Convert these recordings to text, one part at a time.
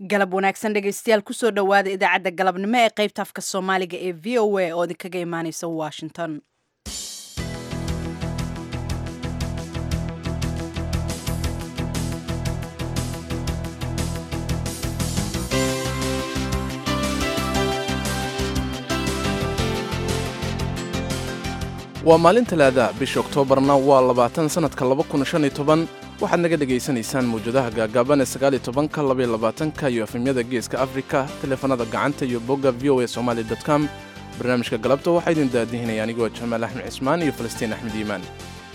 galab wanaagsan dhegaystayaal kusoo dhowaada idaacadda galabnimo ee qaybta afka soomaaliga ee v o a oo idinkaga imaaneysa washington. waa maalin talaada bisha oktoobarna waa 20 sanadka 2015 waxaad naga dhegaysanaysaan mawjadaha gaagaaban ee 19ka 22ka iyo efemyada geeska afrika taleefanada gacanta iyo bogga voasomali.com. barnaamijka galabta waxaa idin daadihinaya anigoo jamaal axmed cismaan iyo falastiin axmed iimaan.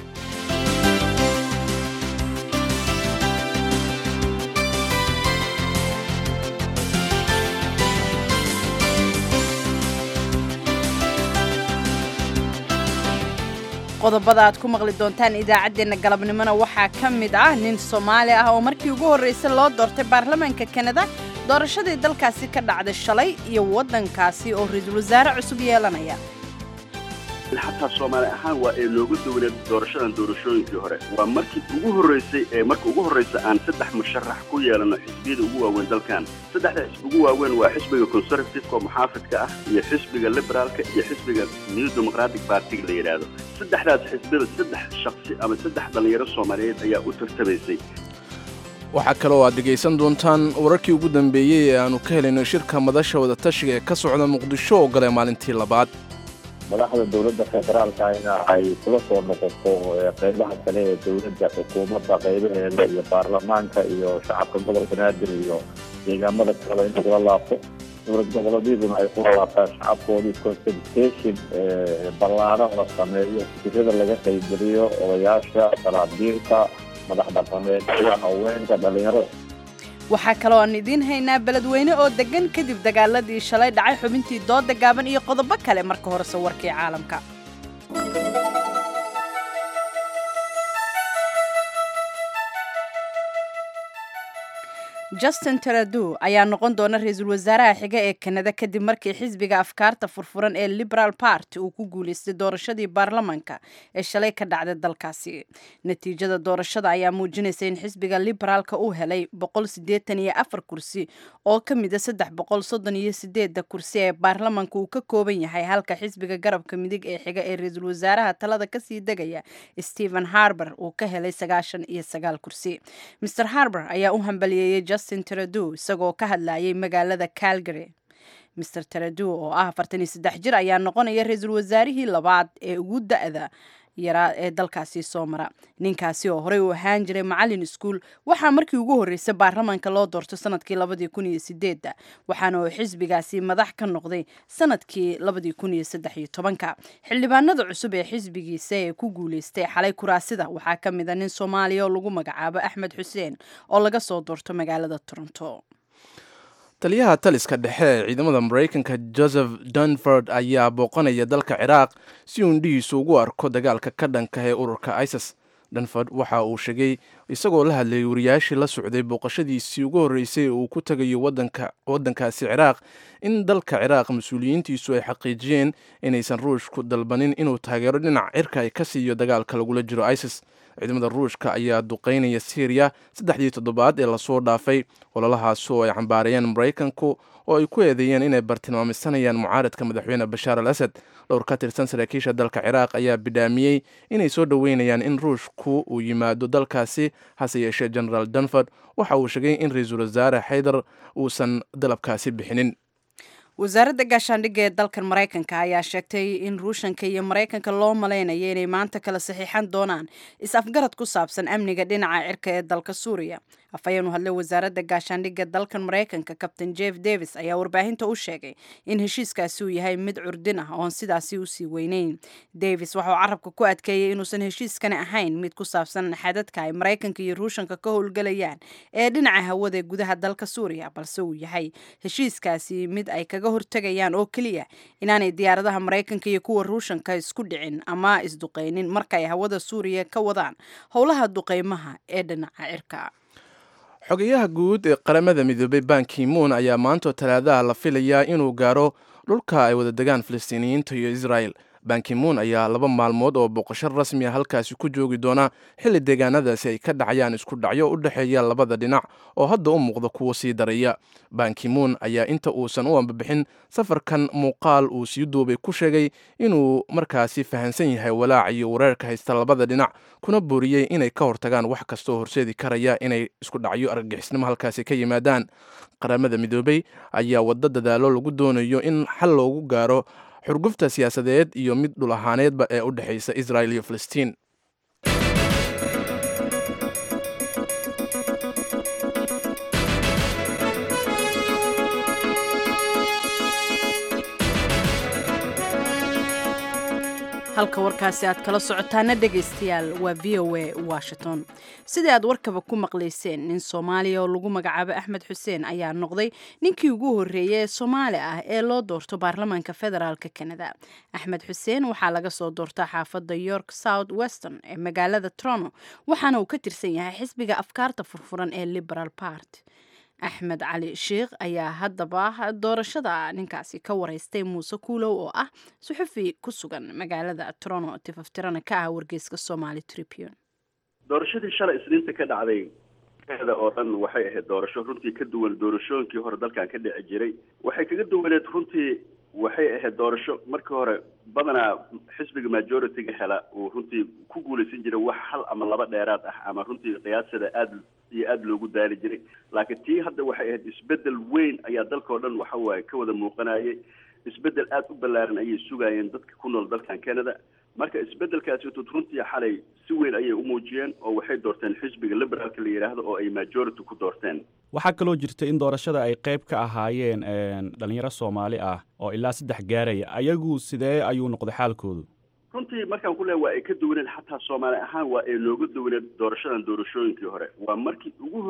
qodobada aad ku maqli doontaan idaacaddeenna galabnimona waxaa ka mid ah nin Soomaali ah oo markii ugu horreysay loo doortay baarlamaanka Kanada doorashadii dalkaasi ka dhacday shalay iyo waddankaasi oo ra'iisul wasaare cusub yeelanaya. xataa Soomaali ahaan waa ee loogu dawlad doorashadan doorashooyinkii hore waa markii ugu horreysay aan saddex musharax ku yeelano xisbiyada ugu waaweyn dalkan. saddexda xisbi ugu waaweyn waa xisbiga conservative-ka oo muxaafidka ah iyo xisbiga liberaalka iyo xisbiga new democratic party la yiraahdo. saddexdaas xisbiyada saddex shakhsi ama saddex dhalinyaro Soomaaliyeed ayaa u tartamaysay. waxaa kaloo aad dhegaysan doontaan wararkii ugu dambeeyey ee aanu ka helayno shirka madasha wadatashiga ee ka socda Muqdisho oo galay maalintii labaad. madaxda dawladda federaalka ay kula soo noqoto qaybaha kale ee dawladda xukuumadda qaybaheeda iyo baarlamaanka iyo shacabka gobolka Banaadir iyo deegaamada kale in laga laabto dowlad goboleedyaduna ay ku laabtaan shacabkoodii consultation ballaaran la sameeyo fikrada laga qaybgeliyo odayaasha salaadiinta madaxda dhaqameedka haweenka dhalinyarada. waxaa kaloo aan idiin haynaa beledweyne oo degan kadib dagaaladii shalay dhacay xubintii dooda gaaban iyo qodobo kale marka hore warkii caalamka. Justin Trudeau ayaa noqon doona ra'iisul wasaaraha xiga ee Kanada kadib markii xisbiga afkaarta furfuran ee Liberal Party uu ku guuleystay doorashadii baarlamaanka ee shalay ka dhacday dalkaasi. natiijada doorashada ayaa muujinaysa in xisbiga Liberaalka uu helay 184 kursi oo ka mid ah 338 kursi ee baarlamaanka uu ka kooban yahay, halka xisbiga garabka midig ee xiga ee ra'iisul wasaaraha talada ka sii degaya Stephen Harper uu ka helay 99 kursi. Mr. Harper ayaa u hambalyeeyay Justin Trudeau isagoo ka hadlayay magaalada Calgary. Mr. Trudeau oo ah 43 jir ayaa noqonaya ra'iisul wasaarihii labaad ee ugu da'da yaraa ee dalkaasi soo mara. ninkaasi oo horey u ahaan jiray macallin iskuul waxaa markii ugu horreysay baarlamaanka loo doorto sanadkii 2008 waxaana uu xisbigaasi madax ka noqday sanadkii 2013. xildhibaanada cusub ee xisbigiisa ee ku guuleystay xalay kuraasida waxaa ka mid ah nin Soomaaliya oo lagu magacaabo Axmed Xuseen oo laga soo doorto magaalada Toronto. taliyaha taliska dhexe ee ciidamada Mareykanka Joseph Dunford ayaa booqanaya dalka Ciraaq si uu indhihiisu ugu arko dagaalka ka dhanka ah ururka ISIS. Dunford waxa uu sheegay isagoo la hadlayay wariyaashii la socday booqashadiisii ugu horreysay uu ku tagayo waddankaasi Ciraaq in dalka Ciraaq mas'uuliyiintiisu ay xaqiijiyeen inaysan Ruushku dalbanin inuu taageero dhinaca cirka ay ka siiyo dagaalka lagula jiro ISIS. ciidamada Ruushka ayaa duqeynaya Syria 3 toddobaad ee la soo dhaafay, ololahaas oo ay cambaarayeen Mareykanku oo ay ku eedeeyeen inay bartilmaamisanayaan mucaaradka madaxweyne Bashar al-Assad. dhowr ka tirsan saraakiisha dalka Ciraaq ayaa bidhaamiyey inay soo dhaweynayaan in Ruushku uu yimaado dalkaasi, hase yeeshee General Dunford waxa uu sheegay in ra'iisul wasaare Haydar uusan dalabkaasi bixinin. wasaaradda gaashaandhigga ee dalkan Mareykanka ayaa sheegtay in Ruushka iyo Mareykanka loo maleynayay inay maanta kala saxiixan doonaan is-afgarad ku saabsan amniga dhinaca cirka ee dalka Suuriya. afhayeen u hadlay wasaaradda gaashaandhigga dalkan Mareykanka Captain Jeff Davis ayaa warbaahinta u sheegay in heshiiskaasi uu yahay mid curdin ah oo sidaasi u sii weynayn. Davis waxa uu carabka ku adkeeyay inuusan heshiiskani ahayn mid ku saabsan xadadka ay Mareykanka iyo Ruushka ka howlgalayaan ee dhinaca hawada ee gudaha dalka Suuriya, balse uu yahay heshiiskaasi mid ay kaga hortagayaan oo kaliya inaanay diyaaradaha Mareykanka iyo kuwa Ruushka isku dhicin ama isduqeynin marka ay hawada Suuriya ka wadaan howlaha duqeymaha ee dhinaca cirka. xogayaha guud ee qaramada midoobay Ban Ki-moon ayaa maanta talaadaha la filayaa inuu gaaro dhulka ay wada degaan Filistiiniyiinta iyo Israel. Ban Ki-moon ayaa 2 maalmood oo boqosho rasmi ah halkaasi ku joogi doona xilli deegaanadaasi ay ka dhacayaan isku dhacyo u dhaxeeya labada dhinac oo hadda u muuqda kuwa sii daraya. Ban Ki-moon ayaa inta uusan u ambabixin safarkan muuqaal uu sii duubay ku sheegay inuu markaasi fahansan yahay walaac iyo weerarka haysta labada dhinac, kuna booriyey inay ka hortagaan wax kasta oo horseedi karaya inay isku dhacyo argagixisnimo halkaasi ka yimaadaan. Qaramada Midoobay ayaa wada dadaalo lagu doonayo in xal loogu gaaro xurgufta siyaasadeed iyo mid dhul ahaaneedba ee u dhexaysa Israel iyo Filistiin. halka warkaasi aad kala socotaana dhegaystayaal waa VOA Washington. Sidii aad warkaba ku maqlayseen, nin Soomaaliya oo lagu magacaabo Axmed Xuseen ayaa noqday ninkii ugu horeeyay ee Soomaali ah ee loo doorto baarlamaanka federaalka Canada. Axmed Xuseen waxaa laga soo doortaa xaafadda York South Western ee magaalada Toronto, waxaana uu ka tirsan yahay xisbiga afkaarta furfuran ee Liberal Party. Axmed Cali Sheekh ayaa haddaba doorashada ninkaasi ka wareystay Muuse Kuulow oo ah suxufi ku sugan magaalada Toronto, tifaftirana ka ah wargeyska Somali Tribune. doorashadii shalay isniinta ka dhacday oo dhan waxay ahayd doorasho runtii ka duwan doorashooyinkii hore dalkan ka dhici jiray. Waxay kaga duwaneed runtii waxay ahayd doorasho markii hore badanaa xisbiga majority-ga hela uu runtii ku guulaysan jiray wax hal ama laba dheeraad ah ama runtii qiyaasada aad loogu daali jiray. Laakiin tii hadda waxay ahayd isbedel weyn ayaa dalka oo dhan waxa waaye ka wada muuqanayay. Isbedel aad u ballaaran ayay sugayeen dadka ku nool dalkan Canada. marka isbedelkaasi runtii xalay si weyn ayay u muujiyeen oo waxay doorteen xisbiga liberaalka la yiraahdo oo ay majority ku doorteen. waxaa kaloo jirta in doorashada ay qayb ka ahaayeen dhalinyaro Soomaali ah oo ilaa 3 gaaraya. ayagu sidee ayuu noqday xaalkoodu? runtii markaan ku leeyahay waa ay ka duwaneen xataa Soomaali ahaan waa ay looga duwaneen doorashadan doorashooyinkii hore. waa markii ugu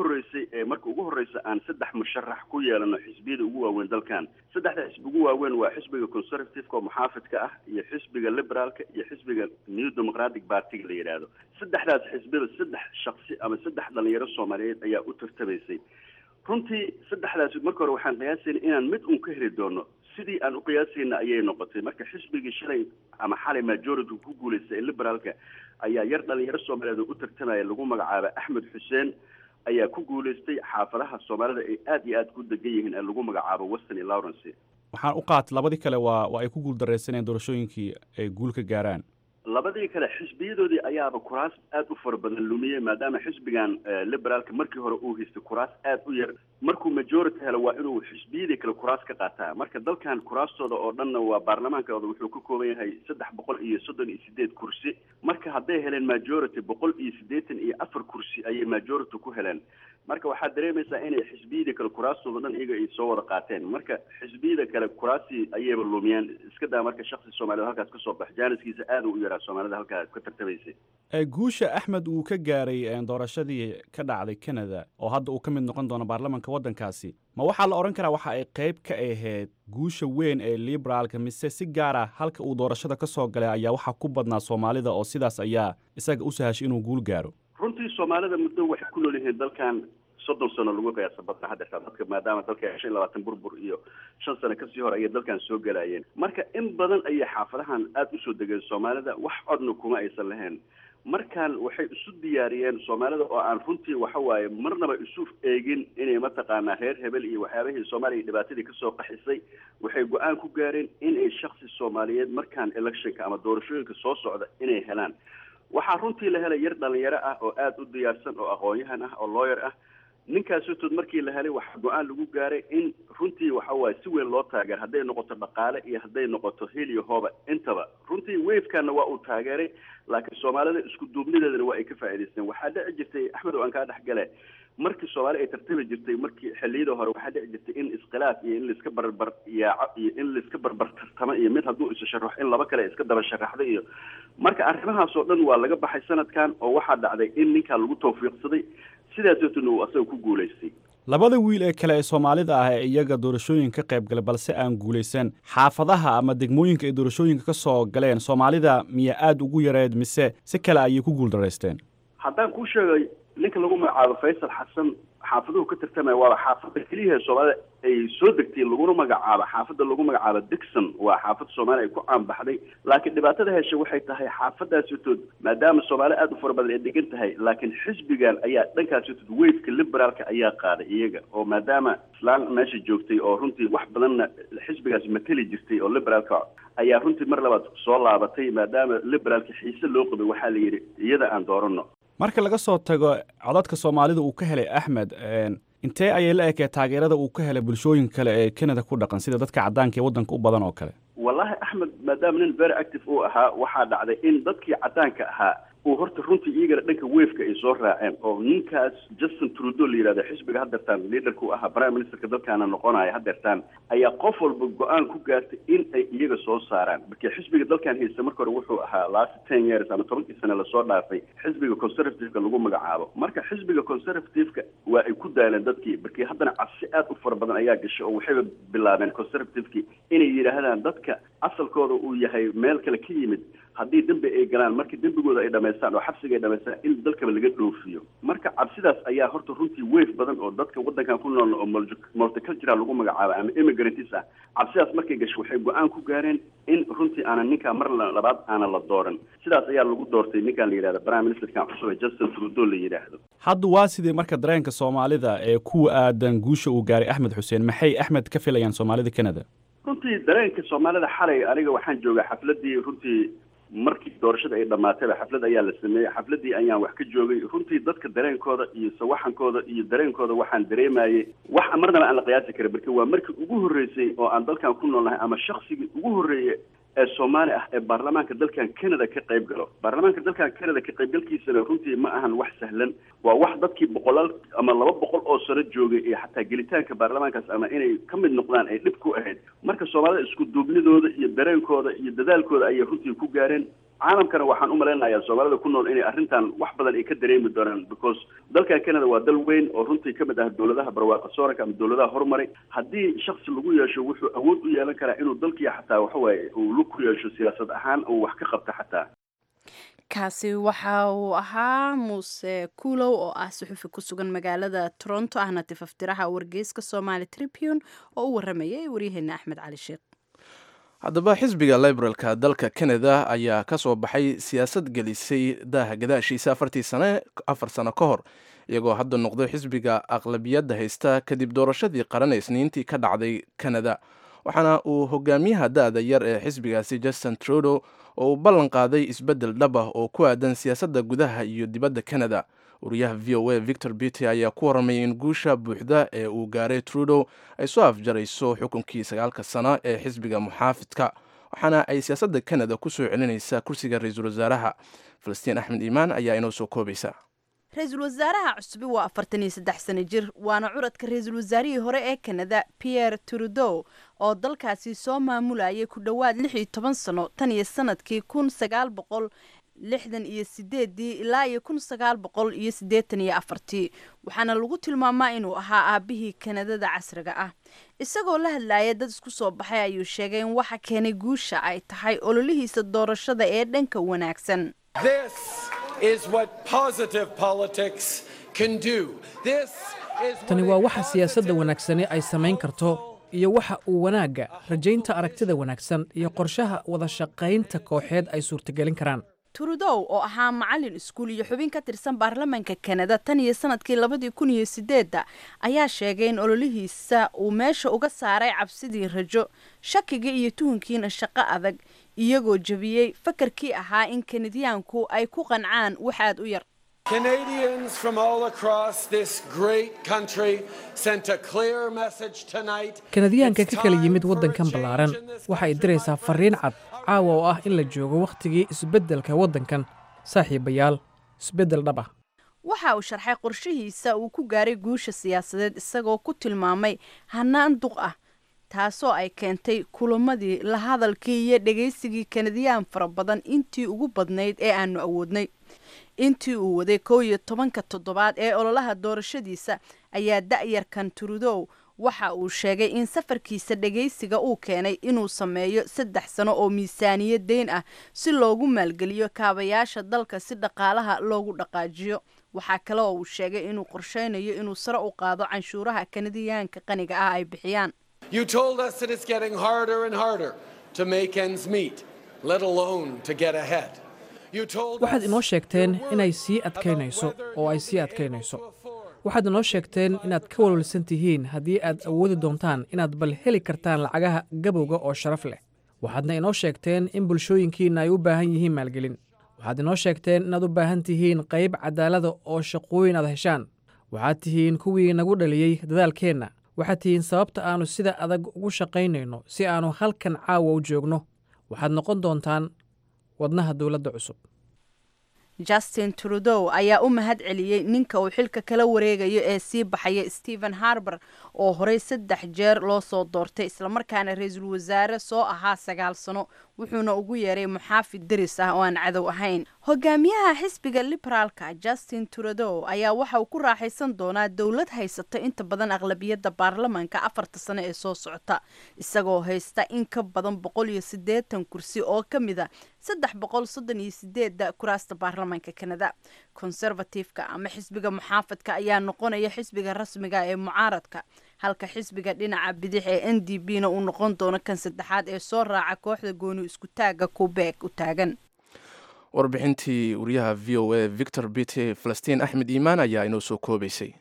horeysay aan 3 musharax ku yeelano xisbiyada ugu waaweyn dalkan. 3 xisbi ugu waaweyn waa xisbiga conservative-ka oo muxaafidka ah iyo xisbiga liberaalka iyo xisbiga New Democratic Party la yiraahdo. 3daas xisbiyada 3 shakhsi ama 3 dhalinyaro Soomaaliyeed ayaa u tartamaysay. runtii 3daas markii hore waxaan qiyaasaynay inaan mid un ka heli doono sidii aan u qiyaasayna ayay noqotay. marka xisbigii shalay ama xalay majority ku guuleystay ee liberaalka ayaa yar dhalinyaro Soomaaliyeed u tartamaya lagu magacaabo Axmed Xuseen ayaa ku guuleystay xaafadaha Soomaalida ay aad iyo aad ku degan yihiin ee lagu magacaabo Western iyo Lawrence. waxaan u qaat labadii kale waa ay ku guul dareysaneen doorashooyinkii ay guul ka gaaraan. labadii kale xisbiyadoodii ayaaba kuraas aad u fara badan lumiyay maadaama xisbigan liberaalka markii hore uu haystay kuraas aad u yar. markuu majority helo waa inuu xisbiyadii kale kuraas ka qaataa. marka dalkan kuraastooda oo dhanna waa baarlamaankooda wuxuu ka kooban yahay 338 kursi. marka hadday heleen majority 184 kursi ayay majority ku heleen. marka waxaad dareemaysaa inay xisbiyada kale kuraastooda dhan iyaga ay soo wada qaateen. marka xisbiyada kale kuraasi ayayba lumiyeen. iska daa marka shakhsi Soomaaliyeed halkaas ka soo bax jaaniskiisa aad u yaraa Soomaalida halkaas ka tartamaysay. guusha Axmed uu ka gaaray doorashadii ka dhacday Canada oo hadda uu ka mid noqon doono baarlamaanka waddankaasi, ma waxaa la oran karaa waxa ay qayb ka ahayd guusha weyn ee liberaalka mise si gaar ah halka uu doorashada ka soo galay ayaa waxaa ku badnaa Soomaalida oo sidaas ayaa isaga u sahashay inuu guul gaaro? runtii Soomaalida muddo waxay ku nool yihiin dalkan 30 sano lagu qiyaasay badna hadda dadka maadaama dalka 25 burbur iyo 5 sano ka sii hor ay dalkan soo galayeen. marka in badan ay xaafadahan aad u soo degeen Soomaalida wax codna kuma aysan lahayn. markaan waxay isu diyaariyeen Soomaalida oo aan runtii waxa waaye marnaba isu eegin inay mataqaanaa reer hebel iyo waxyaabihii Soomaaliya dhibaatadii ka soo qaxisay. waxay go'aan ku gaareen in ay shakhsi Soomaaliyeed markaan electionka ama doorashooyinka soo socda inay helaan. waxaa runtii la helay yar dhalinyaro ah oo aad u diyaarsan oo aqoon-yahan ah oo lawyer ah. ninkaasoo markii la helay waxa go'aan lagu gaaray in runtii waxa waaye si weyn loo taageero hadday noqoto dhaqaale iyo hadday noqoto hil iyo hooba intaba. runtii wave-kana waa uu taageeray laakiin Soomaalida isku duubnideedana waa ay ka faa'iideysteen. waxaa dhici jirtay Axmed oo aan ka dhex galay markii Soomaali ay tartami jirtay markii xilliyada hore waxaa dhici jirtay in iskhilaaf iyo in la iska barbar yaaco iyo in la iska barbar tartamo iyo mid hadduu isu sharax in laba kale iska daba sharaxday iyo marka arrimahaas oo dhan waa laga baxay sanadkan oo waxaa dhacday in ninka lagu tawfiiqsaday sidaasoo uu asaga ku guuleystay. labada wiil ee kale ee Soomaalida ah ee iyaga doorashooyin ka qayb galay balse aan guuleysan xaafadaha ama degmooyinka ay doorashooyinka ka soo galeen Soomaalida miya aad ugu yareed mise si kale ayay ku guul dareysteen? haddaan ku sheegay ninka lagu magacaabo Faysal Xasan xaafaduhu ka tartamay waa xaafada kaliya Soomaalida ay soo degtay laguna magacaabo xaafada lagu magacaabo Dixon waa xaafad Soomaali ay ku caan baxday laakiin dhibaatada heshay waxay tahay xaafadaasi tood maadaama Soomaali aad u fara badan ay degan tahay laakiin xisbigan ayaa dhankaasi tood wave-ka liberaalka ayaa qaaday iyaga oo maadaama islaan meesha joogtay oo runtii wax badan xisbigaas matali jirtay oo liberaalka ayaa runtii mar labaad soo laabatay maadaama liberaalka xiise loo qabay waxaa la yidhi iyada aan doorano marka laga soo tago codadka Soomaalida uu ka helay Axmed intee ayay la ekay taageerada uu ka helay bulshooyinka kale ee Canada ku dhaqan sida dadka cadaanka ee wadanka u badan oo kale wallahi Axmed maadaama nin very active uu ahaa waxaa dhacday in dadkii cadaanka ahaa uu horta runtii iyagana dhanka wave-ka ay soo raaceen oo ninkaas Justin Trudeau la yiraahdo xisbiga haddeertaan leaderku ahaa prime ministerka dalkaana noqonaya haddeertaan ayaa qof walba go-aan ku gaartay in ay iyaga soo saaraan markii xisbiga dalkan haysta marka hore wuxuu ahaa last 10 years ama 10 sano la soo dhaafay xisbiga conservative-ka lagu magacaabo marka xisbiga conservative-ka waa ay ku daaleen dadkii markii haddana cabsi aad u fara badan ayaa gashay oo waxay bilaabeen conservative-ki inay yiraahdaan dadka asalkooda uu yahay meel kale ka yimid haddii dambi ay galaan markii dambigooda ay dhamaystaan oo xabsiga ay dhamaystaan in dalkaba laga dhoofiyo marka cabsidaas ayaa horta runtii wave badan oo dadka wadankan ku nool oo multicultural lagu magacaabo ama immigrants ah cabsidaas markay gasho waxay go-aan ku gaareen in runtii aanan ninkaa mar labaad aanan la dooran sidaas ayaa lagu doortay ninkan la yidhahdo prime ministerkan cusub ee Justin Trudeau la yidhaahdo hadda waa sidii marka dareenka Soomaalida ee ku aadan guusha uu gaaray Axmed Xuseen maxay Axmed ka filayaan Soomaalida Canada runtii dareenka Soomaalida xalay aniga waxaan joogay xafladii runtii markii doorashada ay dhamaatay xaflad ayaa la sameeyay xafladii ayaan wax ka joogay runtii dadka dareenkooda iyo sawaxankooda iyo dareenkooda waxaan dareemayay wax marnaba aan la qiyaasi karin markii waa markii ugu horeysay oo aan dalkan ku noolnahay ama shakhsigii ugu horeeyay ee Soomaali ah ee baarlamaanka dalkan Canada ka qayb galo baarlamaanka dalkan Canada ka qayb galkiisana runtii ma ahan wax sahlan waa wax dadkii boqolaal ama 200 oo sano joogay ee xataa gelitaanka baarlamaankaas ama inay ka mid noqdaan ay dhib ku ahayd marka Soomaalida isku duubnidooda iyo dareenkooda iyo dadaalkooda ay runtii ku gaareen caalamkana waxaan u maleynayaa Soomaalida ku nool inay arrintan wax badan ay ka dareemi doonaan because dalka Canada waa dal weyn oo runtii ka mid ah dawladaha barwaaqo sooranka ama dawladaha horumaray haddii shakhsi lagu yeesho wuxuu awood u yeelan karaa inuu dalkii xataa waxa waaye uu lug ku yeesho siyaasad ahaan oo wax ka qabta xataa kaasi waxa uu ahaa Muuse Kulow oo ah suxufi ku sugan magaalada Toronto ahna tifaftiraha wargeyska Somali Tribune oo u waramayay waryaheena Axmed Cali Sheekh haddaba xisbiga liberalka dalka Canada ayaa ka soo baxay siyaasad gelisay daaha gadaashiisa 4 sano ka hor iyagoo hadda noqday xisbiga aqlabiyadda haysta kadib doorashadii qaran isniintii ka dhacday Canada waxaana uu hogaamiyaha da'da yar ee xisbigaasi Justin Trudeau oo ballan qaaday isbedel dhab ah oo ku aadan siyaasadda gudaha iyo dibadda Canada wariyaha VOA Victor Beattie ayaa ku warramay in guusha buuxda ee uu gaaray Trudeau ay soo afjarayso xukunkii 9 sano ee xisbiga muxaafidka waxaana ay siyaasadda Canada ku soo celinaysaa kursiga ra'iisul wasaaraha Falastiin Axmed Iimaan ayaa inoo soo koobaysa ra'iisul wasaaraha cusub waa 43 sano jir waana curadka ra'iisul wasaarihii hore ee Canada Pierre Trudeau oo dalkaasi soo maamulayay ku dhawaad 16 sano tan iyo sanadkii 1968 ilaa 1984 waxaana lagu tilmaamaa inuu ahaa aabihii Kanadada casriga ah isagoo la hadlayay dad isku soo baxay ayuu sheegay in waxa keenay guusha ay tahay ololihiisa doorashada ee dhanka wanaagsan tani waa waxa siyaasadda wanaagsani ay samayn karto iyo waxa uu wanaagga rajaynta aragtida wanaagsan iyo qorshaha wada shaqaynta kooxeed ay suurtagelin karaan Trudeau oo ahaa macallin iskuul iyo xubin ka tirsan baarlamaanka Canada tan iyo sanadkii 2008 ayaa sheegay in ololihiisa uu meesha uga saaray cabsidii rajo shakiga iyo tuunkiina shaqo adag iyagoo jabiyay fakarkii ahaa in Canadianku ay ku qancaan wax aad u yar Canadians from all across this great country sent a clear message tonight. Kanadiyaanka ka kala yimid waddankan ballaaran waxa ay diraysaa fariin cad caawa oo ah in la joogo waqtigii isbeddelka waddankan saaxiibayaal isbeddel dhab ah waxa uu sharxay qorshihiisa uu ku gaaray guusha siyaasadeed isagoo ku tilmaamay hanaan duq ah taasoo ay keentay kulamadii la hadalkii iyo dhageysigii Kanadiyaan fara badan intii ugu badnayd ee aanu awoodnay intii uu waday 11 toddobaad ee ololaha doorashadiisa ayaa da'yarkan Trudeau waxa uu sheegay in safarkiisa dhagaysiga uu keenay inuu sameeyo 3 sano oo miisaaniyad deyn ah si loogu maalgeliyo kaabayaasha dalka si dhaqaalaha loogu dhaqaajiyo. waxaa kale oo uu sheegay inuu qorsheynayo inuu sare u qaado canshuuraha Kanadiyaanka qaniga ah ay bixiyaan. You told us that it's getting harder and harder to make ends meet, let alone to get ahead. waxaad inoo sheegteen inay sii adkaynayso oo ay sii adkaynayso. waxaad inoo sheegteen inaad ka walwalsan tihiin haddii aad awoodi doontaan inaad bal heli kartaan lacagaha gabowga oo sharaf leh. waxaadna inoo sheegteen in bulshooyinkiina ay u baahan yihiin maalgelin. waxaad inoo sheegteen inaad u baahan tihiin qayb cadaalada oo shaqooyin aad heshaan. waxaad tihiin kuwii nagu dhaliyey dadaalkeenna. waxaad tihiin sababta aanu sida adag ugu shaqaynayno si aanu halkan caawa u joogno. waxaad noqon doontaan wadnaha dowladda cusub. Justin Trudeau ayaa u mahad celiyey ninka uu xilka kala wareegayo ee sii baxaya Stephen Harper oo horey 3 jeer loo soo doortay isla markaana ra'iisul wasaare soo ahaa 9 sano wuxuuna ugu yeeray muxaafid daris ah oo aan cadow ahayn. hogaamiyaha xisbiga liberaalka Justin Trudeau ayaa waxa uu ku raaxaysan doonaa dawlad haysata inta badan aqlabiyadda baarlamaanka 4 sano ee soo socota isagoo haysta in ka badan 180 kursi oo kamida 338 kuraasta baarlamaanka Kanada. Conservative-ka ama xisbiga muxaafadka ayaa noqonaya xisbiga rasmiga ee mucaaradka halka xisbiga dhinaca bidix ee NDP-na uu noqon doono kan saddexaad ee soo raaca kooxda gooni isku taaga Quebec u taagan. warbixintii wariyaha VOA Victor Bitte Falastiin Axmed Iimaan ayaa inoo soo koobaysay.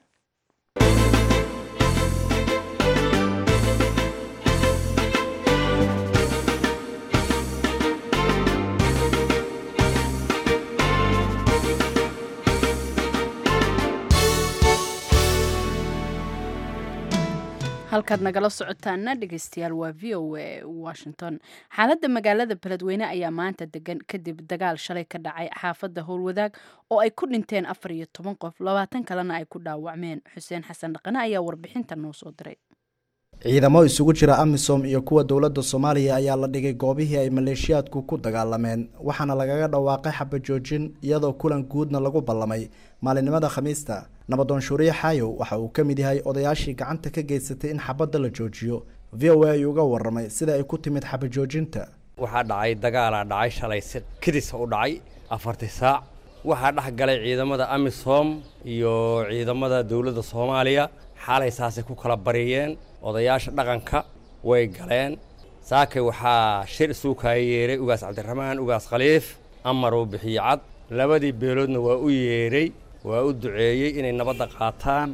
halkaad nagala socotaana dhegeystayaal waa VOA Washington. xaaladda magaalada Beledweyne ayaa maanta degan kadib dagaal shalay ka dhacay xaafadda Howlwadaag oo ay ku dhinteen 14 qof 20 kalena ay ku dhaawacmeen. Xuseen Xasan Dhaqane ayaa warbixinta noo soo diray. ciidamo isugu jira AMISOM iyo kuwa dawladda Soomaaliya ayaa la dhigay goobihii ay maleeshiyaadku ku dagaalameen waxaana lagaga dhawaaqay xabad joojin iyadoo kulan guudna lagu ballamay maalinimada Khamiista. nabadoon Shuuriye Xaayow waxa uu ka mid yahay odayaashii gacanta ka geysatay in xabadda la joojiyo. VOA uga warramay sida ay ku timid xabad joojinta. waxaa dhacay dagaal dhacay shalay si kidis u dhacay 4 saac waxaa dhex galay ciidamada AMISOM iyo ciidamada dawladda Soomaaliya xalay saasay ku kala bariyeen odayaasha dhaqanka way galeen saakay waxaa shir suuqa yeeray ugaas Cabdiraxmaan ugaas Khaliif amar uu bixiyay labadii beeloodna waa u yeeray waa u duceeyay inay nabad qaataan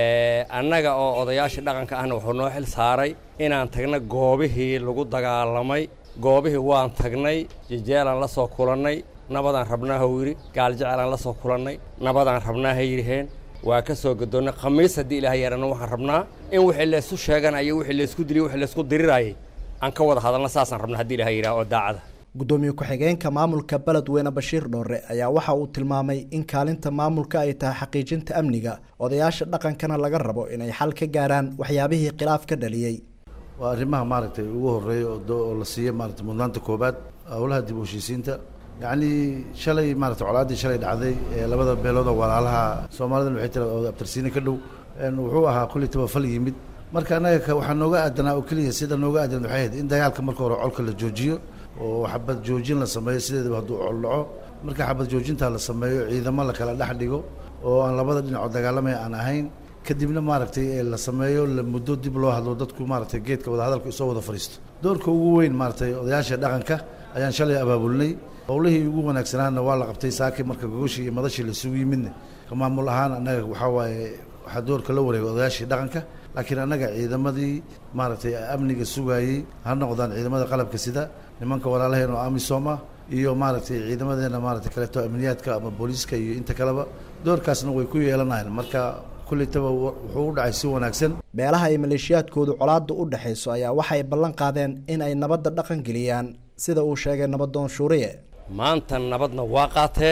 annaga oo odayaasha dhaqanka ahna wuxuu noo xil saaray inaan tagna goobihii lagu dagaalamay goobihii waan tagnay jeelan la soo kulannay nabadan rabnaa hawiri gaal jecelan la soo kulannay nabadan rabnaa hayireen waa ka soo gadoonay Khamiis hadii Ilaahay yarana waxaan rabnaa in wixii la isku sheeganayo wixii la isku dilay wixii la isku dirirayay aan ka wada hadalna saasan rabnaa hadii Ilaahay yiraahdo daacada. gudoomiye ku-xigeenka maamulka Beledweyne Bashiir Dhoore ayaa waxa uu tilmaamay in kaalinta maamulka ay tahay xaqiijinta amniga odayaasha dhaqankana laga rabo inay xal ka gaaraan waxyaabihii khilaaf ka dhaliyay. waa arrimaha maaragtay ugu horeeyo oo la siiyay maaragtay mudnaanta koobaad howlaha dib u heshiisiinta يعني شلي مارت علاقة شلي دعدي لبدا بيلودا ولاها Soomaalida waxay tiraahdaa abtirsiina ka dhow wuxuu ahaa kulli tabafal yimid marka anaga waxaan nooga aadanaa oo kaliya sida nooga aadan waxay ahayd in dagaalka marka hore colka la joojiyo oo xabad joojin la sameeyo sideedaba hadduu col dhaco marka xabad joojinta la sameeyo ciidamo la kala dhex dhigo oo aan labada dhinac dagaalamay aan ahayn kadibna maaragtay la sameeyo la muddo dib loo hadlo dadku maaragtay geedka wada hadalka soo wada fariisto doorka ugu weyn maaragtay odayaasha dhaqanka ayaan shalay abaabulnay howlihii ugu wanaagsanaana waa la qabtay saaki marka gogoshii iyo madashii la isugu yimidna maamul ahaan annaga waxaa waaye waxaa doorka la wareegay odayaashii dhaqanka laakiin annaga ciidamadii maaragtay amniga sugayey ha noqdaan ciidamada qalabka sida nimanka walaalaheen oo AMISOM ah iyo maaragtay ciidamadeena maaragtay kaleeto amniyaadka ama booliiska iyo inta kaleba doorkaasna way ku yeelanayaan marka kulitaba wuxuu u dhacay si wanaagsan. beelaha ay maleeshiyaadkoodu colaadda u dhaxayso ayaa waxay ballan qaadeen in ay nabadda dhaqan geliyaan sida uu sheegay nabadoon Shuuriye. maanta nabadna waa qaateen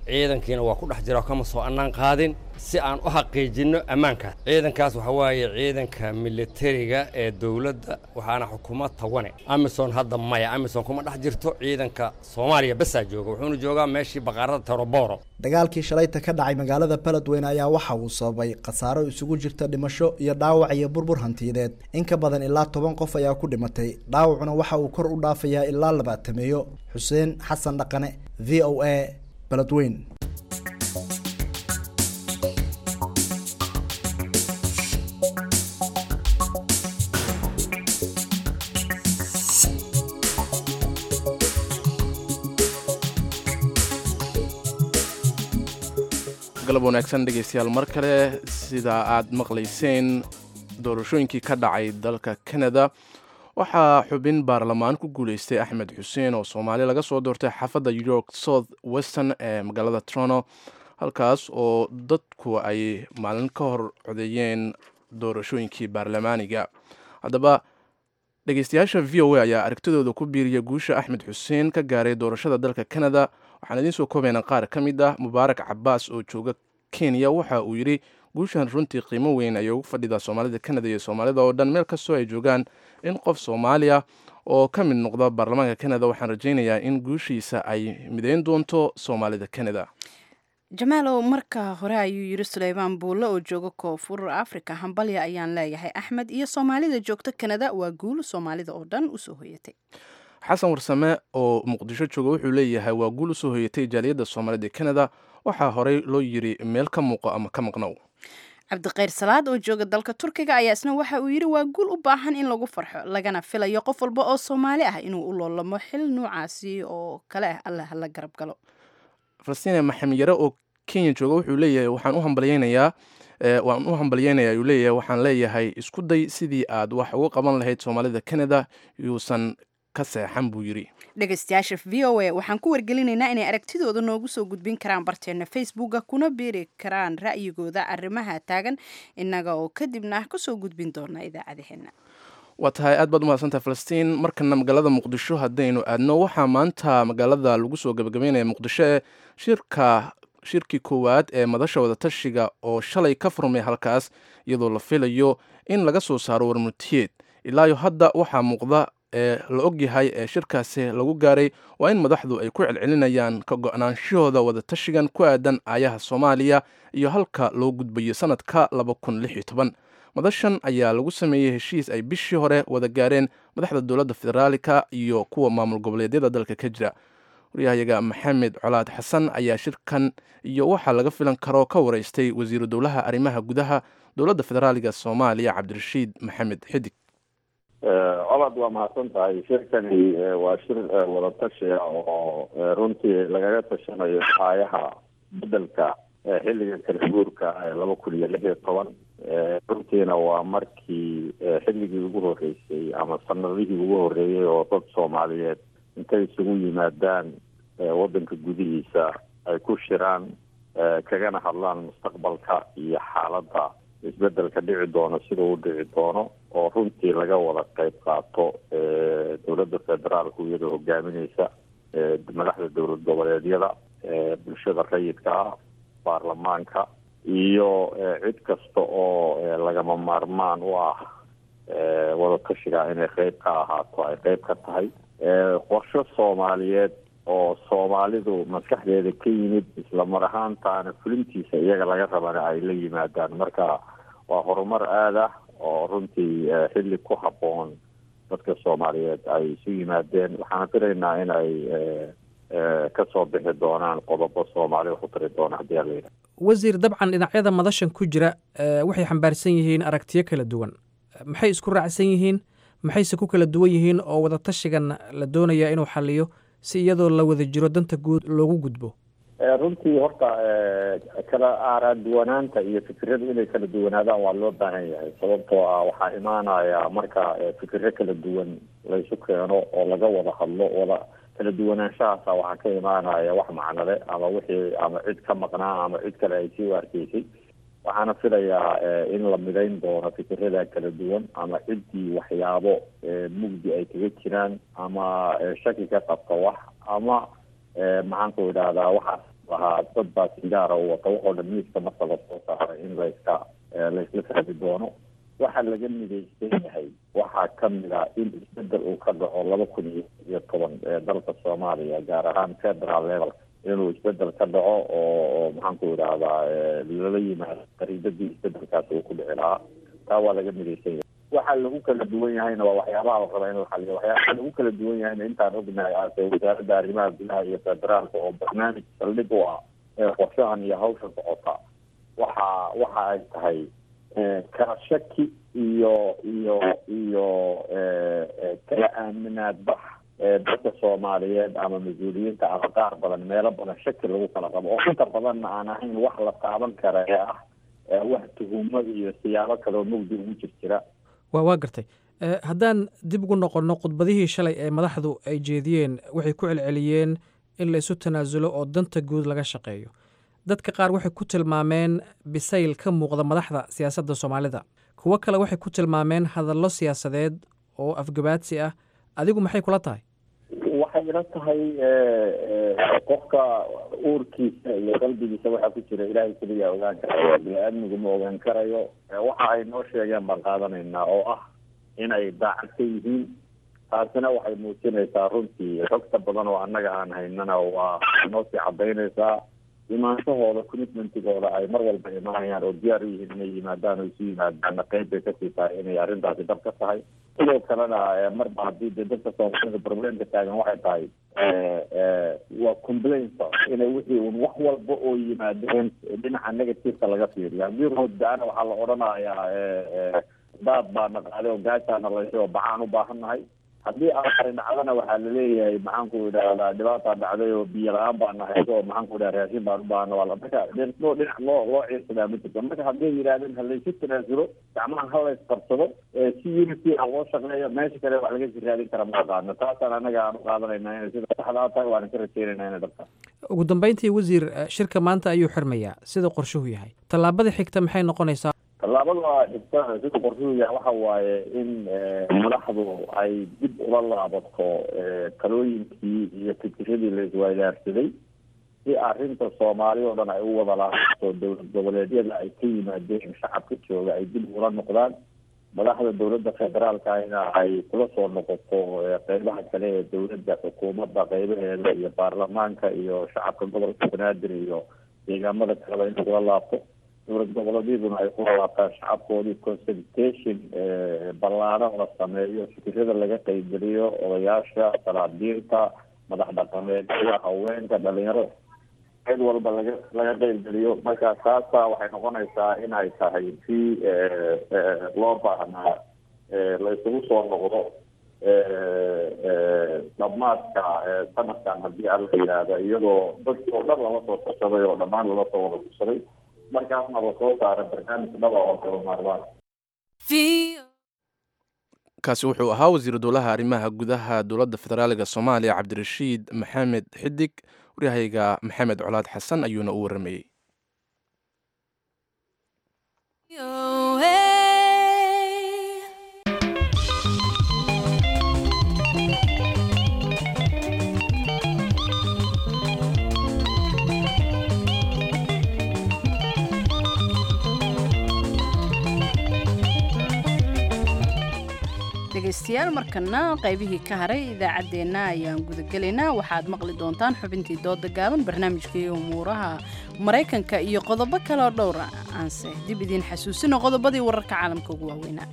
ciidankiina waa ku dhex jira oo kama soo annaan qaadin si aan u xaqiijinno ammaankaas ciidankaas waxaa waaye ciidanka militariga ee dowladda waxaana xukuumad tawane amisom hadda maya amisom kuma dhex jirto ciidanka soomaaliya basaa jooga wuxuuna joogaa meeshii baqaarada Toroboro dagaalkii shalayta ka dhacay magaalada Beledweyne ayaa waxa uu sababay khasaaro isugu jirta dhimasho iyo dhaawac iyo burbur hantiyadeed in ka badan ilaa 10 qof ayaa ku dhimatay dhaawacuna waxa uu kor u dhaafayaa ilaa 20 Xuseen Xasan Dhaqane VOA Beledweyne galab wanaagsan dhegeystayaal mar kale sida aad maqlayseen doorashooyinkii ka dhacay dalka Canada waxaa xubin baarlamaan ku guuleystay Axmed Xuseen oo Soomaali laga soo doortay xaafadda York South Western ee magaalada Toronto halkaas oo dadku ay maalin ka hor codeeyeen doorashooyinkii baarlamaaniga haddaba dhegeystayaasha VOA ayaa aragtidooda ku biiriyay guusha Axmed Xuseen ka gaaray doorashada dalka Canada waxaan idin soo koobaynaa qaar ka mid ah Mubaarak Cabbaas oo jooga Kenya waxa uu yiri guushan runtii qiimo weyn ay ugu fadhidaa Soomaalida Canada iyo Soomaalida oo dhan meel kastoo ay joogaan in qof Soomaaliya oo ka mid noqda baarlamaanka Canada waxaan rajaynayaa in guushiisa ay mideyn doonto Soomaalida Canada jamaalow marka hore ayuu yiri Suleymaan Buulle oo jooga Koonfur Afrika hambalya ayaan leeyahay Axmed iyo Soomaalida joogta Canada waa guul Soomaalida oo dhan u soo hoyatay xasan warsame oo muqdisho jooga wuxuu leeyahay waa guul u soo hoyatay jaaliyadda Soomaalida Canada waxaa horey loo yiri meel ka muuqo ama ka maqnow cabdiqayr salaad oo jooga dalka Turkiga ayaa isna waxa uu yiri waa guul u baahan in lagu farxo lagana filayo qof walba oo Soomaali ah inuu u loolamo xil noocaasi oo kale ah Allah la garab galo Falastiin Maxamed Yare oo Kenya jooga wuxuu leeyahay waxaan u hambalyeynaya uu leeyahay waxaan leeyahay isku day sidii aad wax uga qaban lahayd Soomaalida Canada yuusan ka seexan buu yiri dhegeystayaasha VOA waxaan ku wargelinaynaa inay aragtidooda noogu soo gudbin karaan barteena Facebooka kuna biiri karaan ra'yigooda arrimaha taagan inaga oo kadibna ku soo gudbin doona idaacadaheena waa tahay aad baad u mahadsantahay Falastiin markana magaalada Muqdisho haddaynu aadno waxaa maanta magaalada lagu soo gabagabeynaya Muqdisho ee shirkii koowaad ee madasha wada tashiga oo shalay ka furmay halkaas iyadoo la filayo in laga soo saaro warmutiyeed ilaa hadda waxaa muuqda la ogyahay ee shirkaasi lagu gaaray waa in madaxdu ay ku celcelinayaan ka go'naanshahooda wada tashigan ku aadan aayaha Soomaaliya iyo halka loo gudbayo sanadka 2016 madashan ayaa lagu sameeyay heshiis ay bishii hore wada gaareen madaxda dowladda federaalka iyo kuwa maamul goboleedyada dalka ka jira wariyahayaga Maxamed Colaad Xasan ayaa shirkan iyo waxa laga filan karo ka wareystay wasiiru dowlaha arrimaha gudaha dowladda federaalka Soomaaliya Cabdirashiid Maxamed Xidig colaad waa mahadsan tahay shirkani waa shir wada tashi oo runtii lagaga tashanayo aayaha bedelka xilliga kala guurka 2016 runtiina waa markii xilligii ugu horeysay ama sanadihii ugu horeeyay oo dad Soomaaliyeed intay isugu yimaadaan wadanka gudihiisa ay ku shiraan kagana hadlaan mustaqbalka iyo xaaladda isbedelka dhici doono sida uu dhici doono oo runtii laga wada qayb qaato dowladda federaalka iyadoo hogaaminaysa madaxda dowlad goboleedyada bulshada rayidka ah baarlamaanka iyo cid kasta oo lagama maarmaan u ah wada tashiga inay qayb ka ahaato ay qayb ka tahay qorshe Soomaaliyeed oo Soomaalidu maskaxdeeda ka yimid isla mar ahaantaana fulintiisa iyaga laga rabana ay la yimaadaan marka waa horumar aad ah oo runtii xilli ku habboon dadka Soomaaliyeed ay isu yimaadeen waxaan filaynaa in ay ka soo bixi doonaan qodobo Soomaali wax u tari doona haddii la yidhaahdo wasiir dabcan dhinacyada madashan ku jira waxay xambaarsan yihiin aragtiyo kala duwan maxay isku raacsan yihiin maxayse ku kala duwan yihiin oo wada tashigan la doonaya inuu xaliyo si iyadoo la wada jiro danta guud loogu gudbo runtii horta kala aaraduwanaanta iyo fikradu inay kala duwanaadaan waa loo baahan yahay sababtoo ah waxaa imaanaya marka fikirro kala duwan laysu keeno oo laga wada hadlo wada kala duwanaanshahaasa waxaa ka imaanaya wax macnale ama wixii ama cid ka maqnaa ama cid kale ay sii u arkaysay waxaana filayaa in la midayn doono fikirada kala duwan ama ciddii waxyaabo mugdi ay kaga jiraan ama shaki ka qabta wax ama maxaan ku idhaahdaa waxaas waxaa dad baa singaara u wata waxoo dhan miiska marka lasoo saaray in laysla fahmi doono. waxaa laga midaysan yahay waxaa kamid ah in isbedel uu ka dhaco 2010 ee dalka Soomaaliya gaar ahaan federal level inuu isbedel ka dhaco oo maxaan ku idhaahdaa lala yimaado qariibadii isbedelkaas uu ku dhici lahaa. taa waa laga midaysan yahay. waxaa lagu kala duwan yahayna waa waxyaabaha la raba in la xaliyo. waxyaabaha lagu kala duwan yahayna intaan ognahay wasaaradda arrimaha gudaha iyo federaalka oo barnaamij saldhig u ah qorshahan iyo hawsha socota waxa ay tahay kala shaki iyo kala aaminaad bax dadka Soomaaliyeed ama mas-uuliyiinta ama qaar badan meelo badan shaki lagu kala qabo oo inta badanna aan ahayn wax la taaban kara ee ah wax tuhumo iyo siyaabo kale oo mugdi ugu jira. waa gartay. haddaan dib ugu noqonno khudbadihii shalay ee madaxdu ay jeediyeen waxay ku celceliyeen in la isu tanaasulo oo danta guud laga shaqeeyo. dadka qaar waxay ku tilmaameen bisayl ka muuqda madaxda siyaasadda Soomaalida. kuwo kale waxay ku tilmaameen hadallo siyaasadeed oo afgabaadsi ah. adigu maxay kula tahay? waxay ila tahay qofka uurkiisa iyo qalbigiisa waxaa ku jira ilaahay keliya ogaan karayo, bini-aadmigu ma ogaan karayo. waxa ay noo sheegeen baan qaadanaynaa oo ah inay daacad ka yihiin. taasina waxay muujinaysaa runtii xogta badan oo annaga aan haynana waa noo sii cadaynaysaa imaanshahooda commitmentigooda ay mar walba imaanayaan oo diyaar u yihiin inay yimaadaan oo isu yimaadaanna qayb bay kasii tahay inay arrintaasi dhab ka tahay. sidoo kalena marba haddii dee dadka Soomaalida problemka taagan waxay tahay waa complainta inay wixii un wax walba oo yimaadeen dhinaca negativeka laga fiiriyo. haddii roodda-ana waxaa la odhanayaa daad baana qaaday oo gaajaana layshay oo bacaan u baahannahay. haddii aari dhacdana waxaa laleeyahay maxaan ku idhaahdaa dhibaataa dhacday oo biyo la-aan baa nahay oo maxaan ku idhaha raashin baan u baahana waa marka dhinac loo ciirsadaa ma jirto. marka hadday yidhahdeen halaysu tanaasulo gacmahan halays qabsado si unity ah loo shaqeeyo meesha kale wax laga sii raadin kara ma aqaano. taasaan anaga aan u qaadanayna inay sida saxdaa tahay waana ka rajeynayna inay dhabta. ugu dambeyntii wasiir, shirka maanta ayuu xirmayaa sida qorshuhu yahay. tallaabada xigta maxay noqonaysaa? tallaabada xigta sida qorshuhu yahay waxa waaye in madaxdu ay dib ula laabato talooyinkii iyo fikiradii la isweydaarsaday si arrinta Soomaali oo dhan ay u wada laabato. dowlad goboleedyada ay ka yimaadeen shacabka jooga ay dib ula noqdaan. madaxda dowladda federaalkana ay kula soo noqoto qeybaha kale ee dowladda, xukuumadda qeybaheeda iyo baarlamaanka iyo shacabka gobolka banaadir iyo deegaamada kaleba in lagula laabto. dowlad goboleedyaduna ay ku laabtaan shacabkoodii consultation ballaaran la sameeyo, fikirada laga qeybgeliyo odayaasha, salaadiinta, madax dhaqameedka, haweenka, dhalinyarada cid walba laga qeybgeliyo. marka taasa waxay noqonaysaa inay tahay si loo baahnaa la isugu soo noqdo dhamaadka sanadkan haddii alla yidhaahda iyadoo dadkii oo dhan lala soo tashaday oo dhammaan lala soo wada tashaday markaasna la soo saara barnaamij dhaba oo kala maarmaan. kaasi wuxuu ahaa wasiiru dowlaha arrimaha gudaha dowladda federaaliga Soomaaliya Cabdirashiid Maxamed Xidig. waryahayga Maxamed Colaad Xasan ayuuna u waramayey. dhegaystayaal, markana qaybihii ka haray idaacaddeenna ayaan gudagelaynaa. waxaad maqli doontaan xubintii dooda gaaban, barnaamijkii umuuraha Maraykanka iyo qodobo kale oo dhowra. aanse dib idiin xasuusino qodobadii wararka caalamka ugu waaweynaa.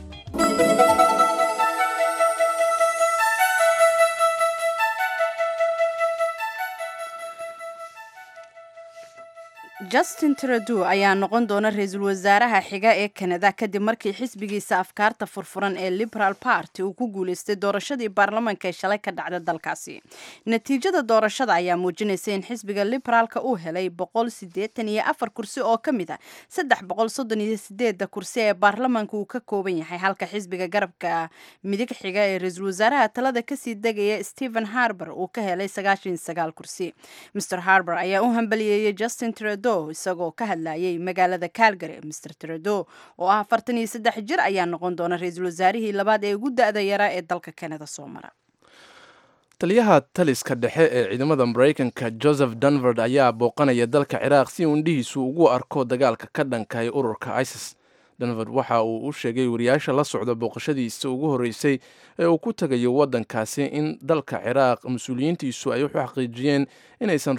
Justin Trudeau ayaa noqon doona ra'iisul wasaaraha xiga ee Canada kadib markii xisbigiisa afkaarta furfuran ee Liberal Party uu ku guuleystay doorashadii baarlamaanka ee shalay ka dhacday dalkaasi. Natiijada doorashada ayaa muujinaysa in xisbiga Liberaalka uu helay 184 kursi oo ka mid ah 338 kursi ee baarlamaanka uu ka kooban yahay, halka xisbiga garabka midig xiga ee ra'iisul wasaaraha talada ka sii degaya Stephen Harper uu ka helay 99 kursi. Mr. Harper ayaa u hambalyeeyay Justin Trudeau isagoo ka hadlayay magaalada Calgary. Mr. Trudeau oo ah 43 jir ayaa noqon doona ra'iisul wasaarihii labaad ee ugu da'da yaraa ee dalka Canada soo mara. taliyaha taliska dhexe ee ciidamada maraykanka joseph dunford ayaa booqanaya dalka ciraaq si uu indhihiisu ugu arko dagaalka ka dhankahay ururka isis. dunford waxa uu u sheegay wariyaasha la socda booqashadiisa ugu horreysay ee uu ku tagayo waddankaasi in dalka ciraaq mas-uuliyiintiisu ay u xaqiijiyeen inaysan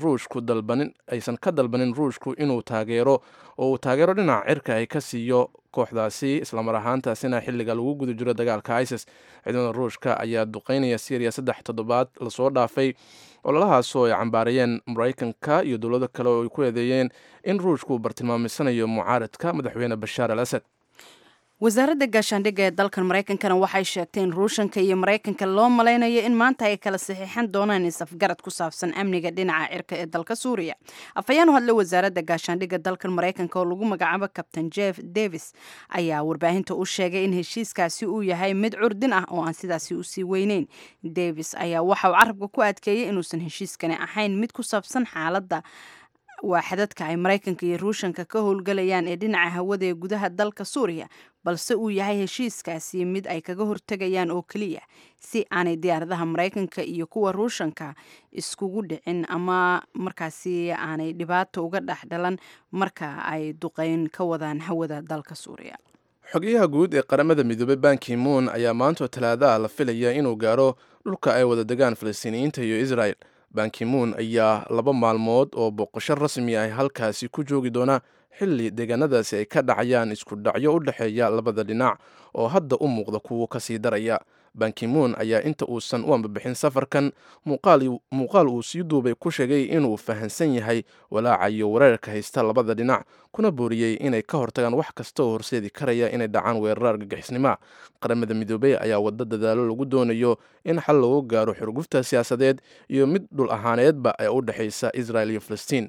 aysan ka dalbanin ruushku inuu taageero oo uu taageero dhinaca cirka ay ka siiyo kooxdaasi islamar ahaantaasina xilliga lagu guda jiro dagaalka isis. ciidamada ruushka ayaa duqeynaya syriya 3 toddobaad lasoo dhaafay ololahaasoo ay cambaarayeen maraykanka iyo dowlado kale oo ay ku eedeeyeen in ruushku bartilmaamisanayo mucaaradka madaxweyne bashaar al asad. wasaaradda gaashaandhigga ee dalkan maraykankana waxay sheegtay in ruushanka iyo maraykanka loo malaynayo in maanta ay kala saxiixan doonaan isafgarad ku saabsan amniga dhinaca cirka ee dalka suuriya. afhayeen u hadlay wasaaradda gaashaandhigga dalkan maraykanka oo lagu magacaabo kabtain jeff davis ayaa warbaahinta u sheegay in heshiiskaasi uu yahay mid curdin ah oo aan sidaasi usii weyneyn. davis ayaa waxa uu carabka ku adkeeyey inuusan heshiiskani ahayn mid ku saabsan xaaladda waaxadadka ay maraykanka iyo ruushanka ka howlgalayaan ee dhinaca hawada ee gudaha dalka suuriya, balse uu yahay heshiiskaasi mid ay kaga hortegayaan oo keliya si aanay diyaaradaha maraykanka iyo kuwa ruushanka iskugu dhicin ama markaasi aanay dhibaato uga dhex dhalan marka ay duqeyn ka wadaan hawada dalka suuriya. xogayaha guud ee qaramada midoobay ban ki-moon ayaa maanta talaadaha la filaya inuu gaaro dhulka ay wada degaan falastiiniyiinta iyo israel. ban ki-moon ayaa 2 maalmood oo booqasho rasmi ah halkaasi ku joogi doona xilli deegaanadaasi ay ka dhacayaan isku dhacyo u dhexeeya labada dhinac oo hadda u muuqda kuwo kasii daraya. ban ki-moon ayaa inta uusan u ambabixin safarkan muuqaal uu sii duubay ku sheegay inuu fahansan yahay walaaca iyo weerarka haysta labada dhinac, kuna booriyey inay ka hortagaan wax kasta oo horseedi karaya inay dhacaan weerar argagixisnimo. qaramada midoobey ayaa wada dadaalo lagu doonayo in xal loogu gaaro xurgufta siyaasadeed iyo mid dhul ahaaneedba ee u dhexaysa israel iyo falastiin.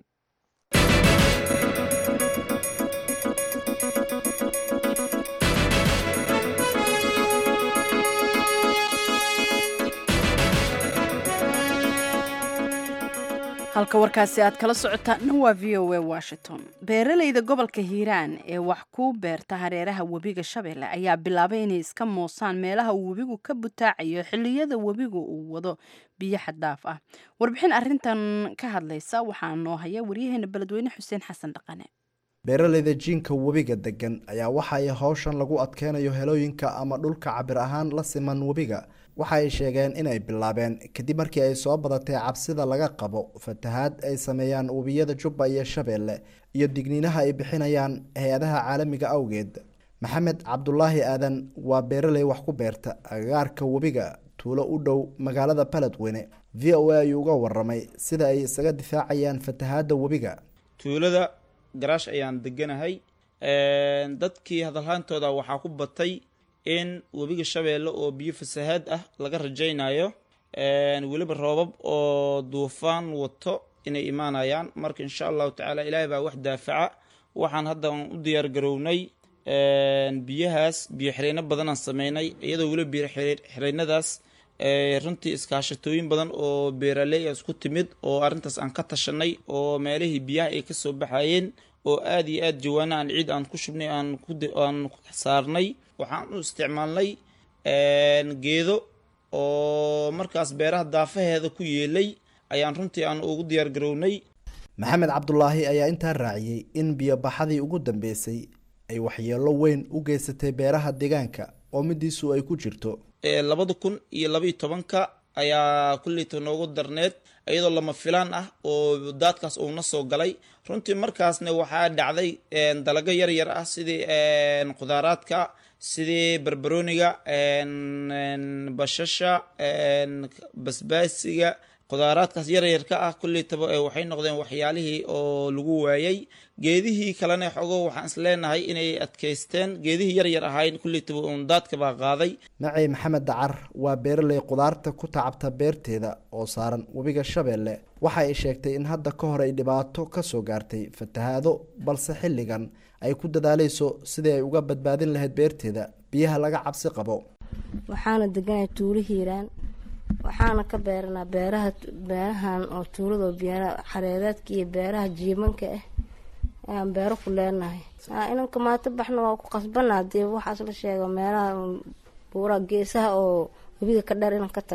halka warkaasi aad kala socotaana waa v o a washington. beeralayda gobolka hiiraan ee wax ku beerta hareeraha webiga shabeelle ayaa bilaabay inay iska moosaan meelaha uu webigu ka butaacayo xilliyada webigu uu wado biyo xad dhaaf ah. warbixin arintan ka hadlaysa waxaa noo haya waryaheena beledweyne xuseen xasan dhaqane. beeralayda jiinka webiga degan ayaa waxa ay hawshan lagu adkeynayo helooyinka ama dhulka cabir ahaan la siman webiga waxa ay sheegeen inay bilaabeen kadib markii ay soo badatay cabsida laga qabo fatahaad ay sameeyaan webiyada Jubba iyo Shabeelle iyo digniinaha ay bixinayaan hay'adaha caalamiga awgeed. maxamed cabdulaahi aadan waa beeraley wax ku beerta agagaarka webiga tuulo u dhow magaalada Beledweyne. VOA ayuu uga waramay sida ay isaga difaacayaan fatahaada webiga. tuulada garaash ayaan deganahay dadkii hadalhaantooda waxaa ku batay in webiga Shabeelle oo biyo fasahaad ah laga rajaynayo waliba roobab oo duufaan wato inay imaanayaan. marka insha Allah taala ilaahay baa wax daafaca. waxaan hadda u diyaar garownay biyahaas biyo xireenno badan aan sameynay iyadoo waliba biyo xireenadaas runtii iskaashatooyin badan oo beeraley isku timid oo arintaas aan ka tashanay oo meelihii biyaha ay ka soo baxayeen oo aad iyo aad jawaana aan ciid aan ku shubnay aan saarnay. waxaan u isticmaalnay geedo oo markaas beeraha daafaheeda ku yeelay ayaan runtii aan ugu diyaar garownay. maxamed cabdulaahi ayaa intaa raaciyay in biyo baxadii ugu dambeysay ay waxyeelo weyn u geysatay beeraha deegaanka oo midiisu ay ku jirto 2012 ayaa kulliita noogu darneed iyadoo lama filaan ah oo daadkaas uu na soo galay. runtii markaasna waxaa dhacday dalaga yar yar ah sidii qudaaraadka sidii barbarooniga bashasha basbaasiga qudaaraadkaas yar yar ka ah kulliitaba waxay noqdeen waxyaalihii oo lagu waayay. geedihii kalena xogo waxaan is leenahay inay adkaysteen geedihii yar yar ahayn kulliitaba uun daadka baa qaaday. macay maxamed dacar waa beeraley qudaarta ku tacabta beerteeda oo saaran webiga Shabeelle. waxa ay sheegtay in hadda ka hor ay dhibaato ka soo gaartay fatahaado balse xilligan ay ku dadaalayso sidii ay uga badbaadin lahayd beerteeda biyaha laga cabsi qabo. waxaana deganahay tuulo hiiraan waxaana ka beeranaa beerahan oo tuulada biyaha xareedaadka iyo beeraha jiimanka ah aan beero ku leenahay. inanka maanta baxna waa ku qasbanaa dee waxaas la sheego meelaha buura geesaha oo webiga ka dheer inaan ka tagno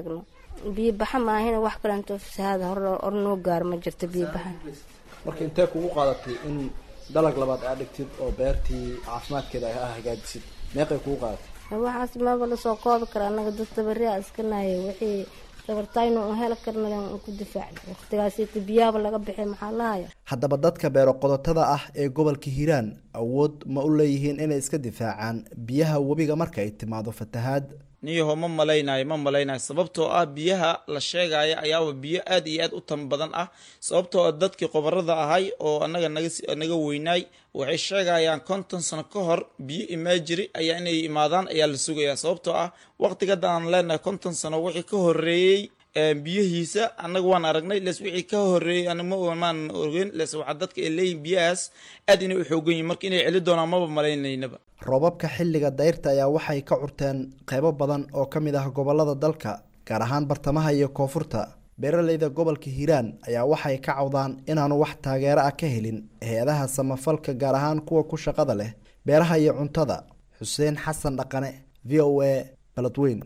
biyo baxa maahina wax kalento fasahaada hor noo gaar ma jirto biyo baxa. marka intee kugu qaadatay in dalag labaad aad dhigtid oo beertii caafimaadkeeda ay hagaajisid meeqay kugu qaadatay? waxaas maba la soo koobi kara anaga dad tabariya iska nahay wixii tabartayno oo hel karnaa ku difaac waqtigaasi biyaaba laga bixin maxaa lahaya. haddaba dadka beero qodotada ah ee gobolka Hiiraan awood ma u leeyihiin inay iska difaacaan biyaha webiga marka ay timaado fatahaad? niyaho ma malaynayo sababtoo ah biyaha la sheegaya ayaaba biyo aad iyo aad u tan badan ah sababtoo ah dadkii qobarada ahay oo naga weynaay waxay sheegayaan 50 sano ka hor biyo imaajiri ayaa inay imaadaan ayaa la sugayaa sababtoo ah waqtiga aan leenahay 50 sano wixii ka horeeyay biyihiisa anaga waan aragnay lees wixii ka horeeyay anama waan ogeyn lees waxa dadka ay leeyihiin biyahaas aad inay u xoogan yihiin marka inay celi doonaan maba maleynaynaba. roobabka xilliga dayrta ayaa waxay ka curteen qaybo badan oo ka mid ah gobolada dalka gaar ahaan bartamaha iyo koonfurta. beeraleyda gobolka Hiiraan ayaa waxay ka cawdaan inaanu wax taageero ah ka helin hay'adaha samafalka gaar ahaan kuwa ku shaqada leh beeraha iyo cuntada. Xuseen Xasan Dhaqane, VOA, Beledweyne.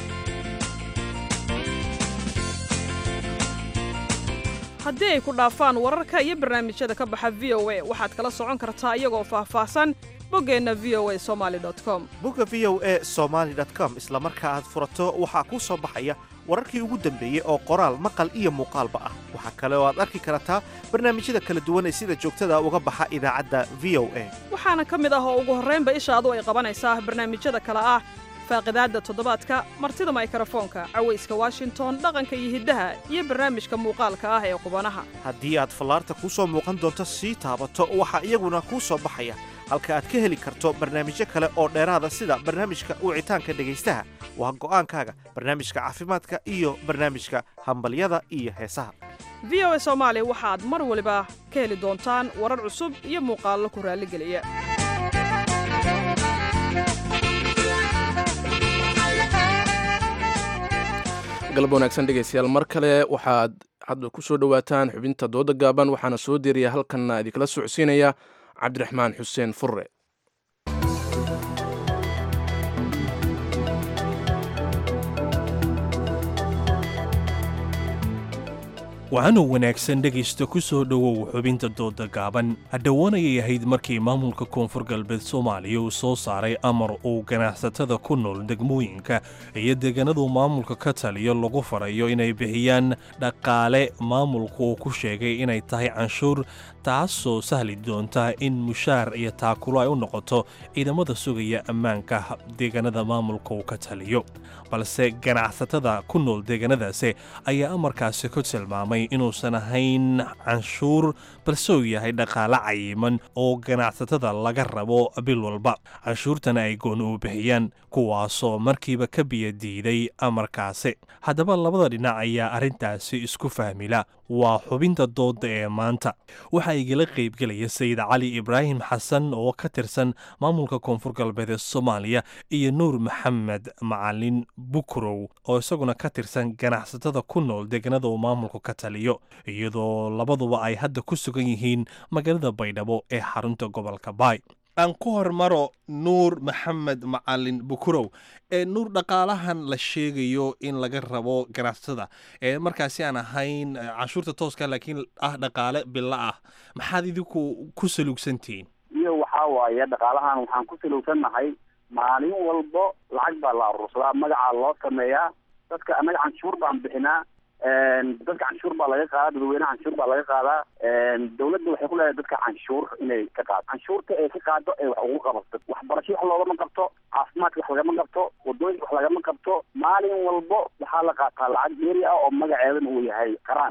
haddii ay ku dhaafaan wararka iyo barnaamijyada ka baxa VOA waxaad kala socon kartaa iyagoo faahfaahsan boggeenna voasomali.com. bogga voasomali.com isla marka aad furato waxaa kuu soo baxaya wararkii ugu dambeeyey oo qoraal maqal iyo muuqaalba ah. waxaa kale oo aad arki kartaa barnaamijyada kala duwan ee sida joogtada uga baxa idaacadda VOA. waxaana ka mid ah oo ugu horraynba ishaadu ay qabanaysaa barnaamijyada kale ah faaqidaadda toddobaadka, martida mikrofoonka, cawayska Washington, dhaqanka iyo hiddaha, iyo barnaamijka muuqaalka ah ee qubanaha. haddii aad fallaarta kuu soo muuqan doonto sii taabato waxaa iyaguna kuu soo baxaya halka aad ka heli karto barnaamijyo kale oo dheeraada sida barnaamijka wicitaanka dhegaystaha waa go'aankaaga, barnaamijka caafimaadka iyo barnaamijka hambalyada iyo heesaha. VOA Soomaali waxaad mar waliba ka heli doontaan warar cusub iyo muuqaallo ku raaligeliya. galab wanaagsan dhegaystayaal mar kale waxaad hadda ku soo dhowaataan xubinta dooda gaaban waxaana soo diiriya halkanna idinkala socodsiinaya cabdiraxmaan xuseen furre. waxaanuu wanaagsan dhegaysta ku soo dhowow xubinta dooda gaaban. hadhowaanayay ahayd markii maamulka koonfur galbeed soomaaliya uu soo saaray amar uu ganacsatada ku nool degmooyinka iyo deegaanadu maamulka ka taliyo lagu farayo inay bixiyaan dhaqaale maamulku uu ku sheegay inay tahay canshuur taasoo sahli doonta in mushaar iyo taakulo ay u noqoto ciidamada sugaya ammaanka deegaanada maamulka uu ka taliyo. balse ganacsatada ku nool deegaanadaasi ayaa amarkaasi ku tilmaamay inuusan ahayn canshuur balse uu yahay dhaqaale cayiman oo ganacsatada laga rabo bil walba. canshuurtana ay gooni u bixiyaan kuwaasoo markiiba ka biyo diiday amarkaasi. haddaba labada dhinac ayaa arrintaasi isku fahmila. waa xubinta dooda ee maanta. waxaa igala qaybgelaya sayid cali ibraahim xasan oo ka tirsan maamulka koonfur galbeed ee soomaaliya iyo nuur maxamed macalin bukrow oo isaguna ka tirsan ganacsatada ku nool deegaanada uu maamulku ka taliyo, iyadoo labaduba ay hadda ku sugan yihiin magaalada baydhabo ee xarunta gobolka baay. aan ku hormaro nuur maxamed macalin bukrow. nuur, dhaqaalahan la sheegayo in laga rabo ganacsatada markaasi aan ahayn canshuurta tooska laakiin ah dhaqaale bila ah, maxaad idinku ku saluugsantihiin? iyo waxaa waaye dhaqaalahan waxaan ku saluugsannahay maalin walbo lacag baa la urursadaa, magacaa loo sameeyaa, dadka annaga canshuur baan bixinaa, dadka canshuur baa laga qaadaa, dadweynaha canshuur baa laga qaadaa. dawladda waxay ku leedahay dadka canshuur inay ka qaado, canshuurta ay ka qaado ee wax ugu qabato. waxbarasho wax loogama qabto, caafimaadka wax lagama qabto, wadooyinka wax lagama qabto. maalin walbo waxaa la qaataa lacag dheeri ah oo magaceedana uu yahay qaraan.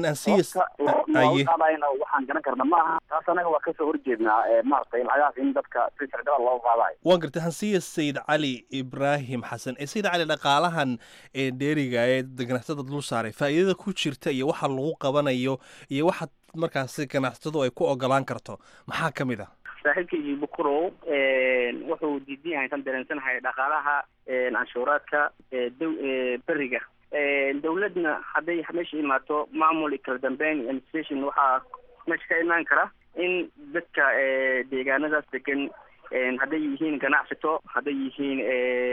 looga qaadayna waxaan garan karna ma aha. taas anaga waa kasoo horjeednaa maaragtay lacagahaas in dadka si sharciga looga qaadayo. waan gartay. hansiya sayid cali ibraahim xasan. sayid cali, dhaqaalahan dheeriga ee ganacsatada dul saaray faa'iidada ku jirta iyo waxa lagu qabanayo iyo waxa markaasi ganacsatadu ay ku ogolaan karto maxaa ka mid ah? saaxiibkii bukrow wuxuu diidan yahay kan dareensanahay dhaqaalaha canshuuraadka beriga. dawladna hadday meesha imaato maamul kala dambeyn administration waxaa meesha ka imaan kara in dadka deegaanadaas degan hadday yihiin ganacsato, hadday yihiin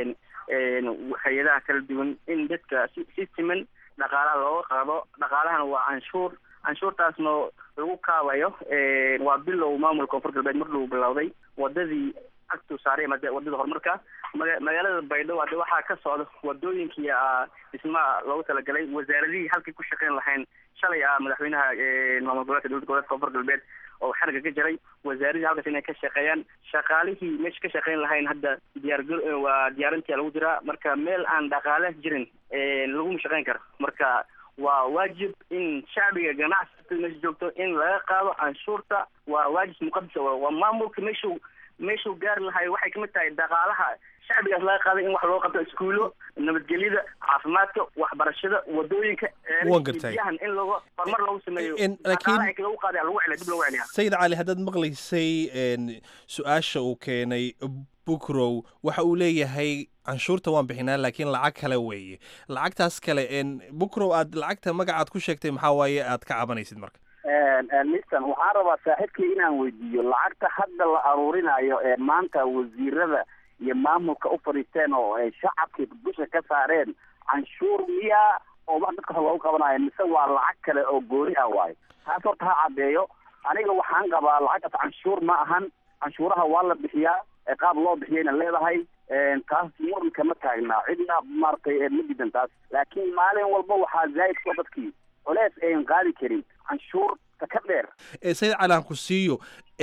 hay-adaha kala duwan in dadka si siman dhaqaalaha looga qaado. dhaqaalahana waa canshuurtaasna lagu kaabayo waa bilow maamulka koonfur galbeed markuu bilowday wadadii agtuu saaray wadada horumarka magaalada baydhabo hadda waxaa ka socda wadooyinkii dhismaha loogu talagalay wasaaradihii halkay ku shaqeyn lahayn shalay madaxweynaha maamul goboleedka dowlad goboleedka koonfur galbeed oo xarga ka jaray wasaaradii halkaas inay ka shaqeeyaan shaqaalihii meesha ka shaqeyn lahayn hadda waa diyaarintii lagu jiraa marka meel aan dhaqaale jirin laguma shaqeyn karo marka waa waajib in shacbiga ganacsiga meesha joogto in laga qaado canshuurta waa waajib muqadas waa maamulka meeshuu gaari lahay waxay kamid tahay dhaqaalaha shacbigaas laga qaaday in wax loo qabto iskuulo nabadgelyada caafimaadka waxbarashada wadooyinka biyahan in lagu horumar loogu sameeyo dhaqaalaha lagu qaaday lagu celiya dib loogu celiya sayid cali haddaad maqlaysay su-aasha uu keenay bukrow waxa uu leeyahay canshuurta waan bixinaa laakiin lacag kale weeye lacagtaas kale bukrow aad lacagta magacaad ku sheegtay maxaa waaye aad ka cabanaysid marka mistan waxaan rabaa saaxiibkii inaan weydiiyo lacagta hadda la aruurinayo maanta wasiirada iyo maamulka u fadhiisteen oo ay shacabkii dusha ka saareen canshuur miyaa oo wax dadka loogu qabanayo mise waa lacag kale oo gooni ah waayo taas horta ha caddeeyo aniga waxaan qabaa lacagtaas canshuur ma ahan canshuuraha waa la bixiyaa qaab loo bixiyayna leedahay taas muran kama taagnaa cidna maaragtay ma diidan taas laakiin maalin walba waxaa zaa'id ku dadkii culeys ayan qaadi karin canshuurta ka dheer sayid cali aan ku siiyo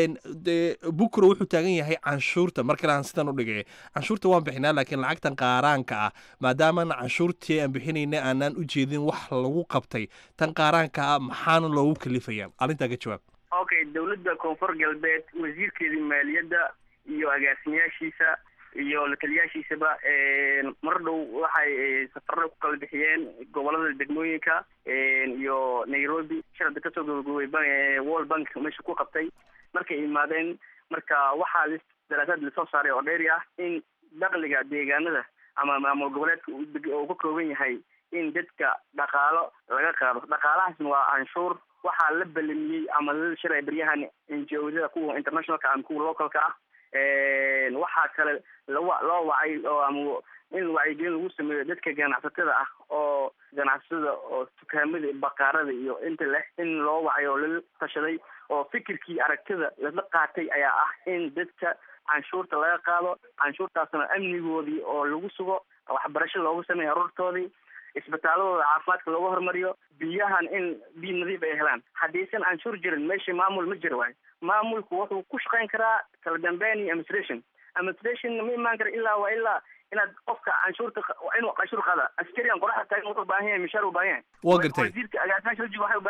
bukro wuxuu taagan yahay canshuurta mar kale aan sidan u dhigay canshuurta waan bixinaa laakiin lacagtan qaaraanka ah maadaamana canshuurtii aan bixinayna aanaan u jeedin wax lagu qabtay tan qaaraanka ah maxaana loogu kalifayaa arrintaa ka jawaab okay dowladda koonfur galbeed wasiirkeedii maaliyadda iyo agaasimayaashiisa iyo lataliyaashiisaba mar dhow waxay safarada ku kala bixiyeen gobolada degmooyinka iyo Nairobi shirada kasoo gabagabay World Bank meesha ku qabtay markay imaadeen marka waxaa daraasad la soo saaray oo dheeri ah in dakhliga deegaanada ama maamul goboleedka uu ka kooban yahay in dadka dhaqaalo laga qaado dhaqaalahaasna waa canshuur waxaa la balamiyey ama la shiray baryahan NGO-da kuwa internationalka ama kuwa localka ah waxaa kale loo wacay oo ama in wacyigelin lagu sameeyo dadka ganacsatada ah oo ganacsatada oo dukaamada baqaarada iyo inta leh in loo wacay oo la tashaday oo fikirkii aragtida la qaatay ayaa ah in dadka canshuurta laga qaado canshuurtaasna amnigoodii oo lagu sugo waxbarasho loogu sameeyo carruurtoodii isbitaaladooda caafimaadka looga hormariyo biyahan in biyo nadiif ay helaan haddaysan canshuur jirin meesha maamul ma jiro waayo maamulku wuxuu ku shaqayn karaa kala dambeyn iyo administration ma imaan kara ilaa inaad qofka canshuurta inuu canshuur qaada askarigan qoraxda taagan wuxuu baahan yahay mishaar u baahan yahay waa gartay wasiirka agaasimaasha wajiga waxay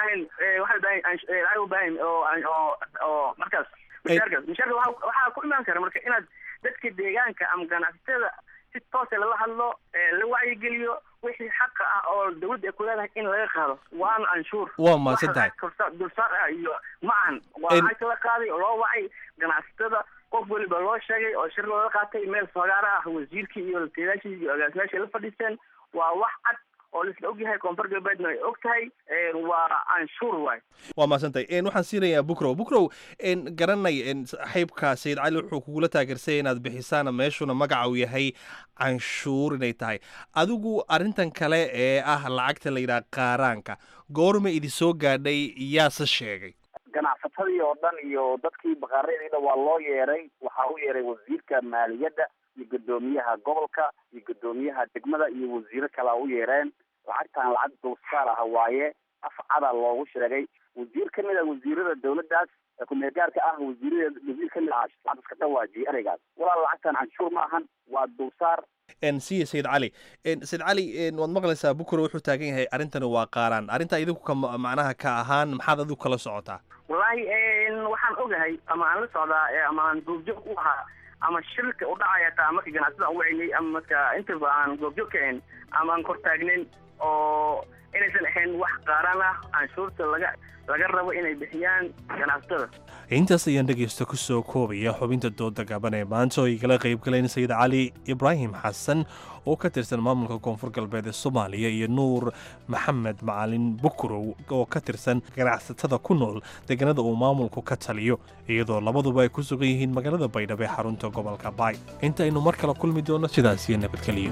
u baahan oo markaas mishaarka waxaa ku imaan kara marka inaad dadka deegaanka ama ganacsatada si toos lala hadlo la wacyigeliyo wixii xaqa ah oo dawladda ay ku leedahay in laga qaado waana canshuur waa mahadsan tahay dulsaar ah iyo ma ahan waa lacagta la qaaday oo loo wacay ganacsatada qof waliba loo sheegay oo shir looga qaatay meel fagaara ah wasiirkii iyo lataliyaashii iyo agaasimayaashii la fadhiisteen waa wax cad oo laisla ogyahay koonfur galbeedna ay og tahay waa canshuur waay waa mahadsantahay waxaan siinayaa bukrow garanay saaxiibka sayid cali wuxuu kugula taageersay inaad bixisaan meeshuna magaca uu yahay canshuur inay tahay adigu arrintan kale ee ah lacagta la yidhaha qaaraanka goorma idi soo gaadhay yaase sheegay ganacsatadii oo dhan iyo dadkii baqaaradiina waa loo yeeray waxaa u yeeray wasiirka maaliyadda iyo guddoomiyaha gobolka iyo guddoomiyaha degmada iyo wasiiro kalea u yeereen lacagtan lacag dulsaar ah waaye afcada loogu sheegay wasiir ka mid a wasiirada dawladdaas ku-meelgaarka ah wasiir ka mid ah lacag iska dhawaajiyay ereygaas walaal lacagtan canshuur ma ahan waa dulsaar siya sayid cali sayid cali waad maqlaysaa bukro wuxuu taagan yahay arrintani waa qaaraan arrintaa idinku ka macnaha ka ahaan maxaad adigu kala socotaa wallaahi waxaan ogahay ama aan la socdaa ama aan goobjoog u ahaa ama shirka u dhacaya taa marka ganacsatada aan wacinay ama marka intaba aan goobjoog ka ahayn ama aan kor taagnayn oo inaysan ahayn wax qaaran ah canshuurta laga rabo inay bixiyaan ganacsatada. intaas ayaan dhegaysto ku soo koobaya xubinta dooda gaban ee maanta oo ay kala qayb galeen sayid cali ibraahim xasan oo ka tirsan maamulka koonfur galbeed ee soomaaliya iyo nuur maxamed macalin bukrow oo ka tirsan ganacsatada ku nool deegaanada uu maamulku ka taliyo iyadoo labaduba ay ku sugan yihiin magaalada baydhabo ee xarunta gobolka baay. intaynu mar kale kulmi doono sidaas iyo nabadgelyo.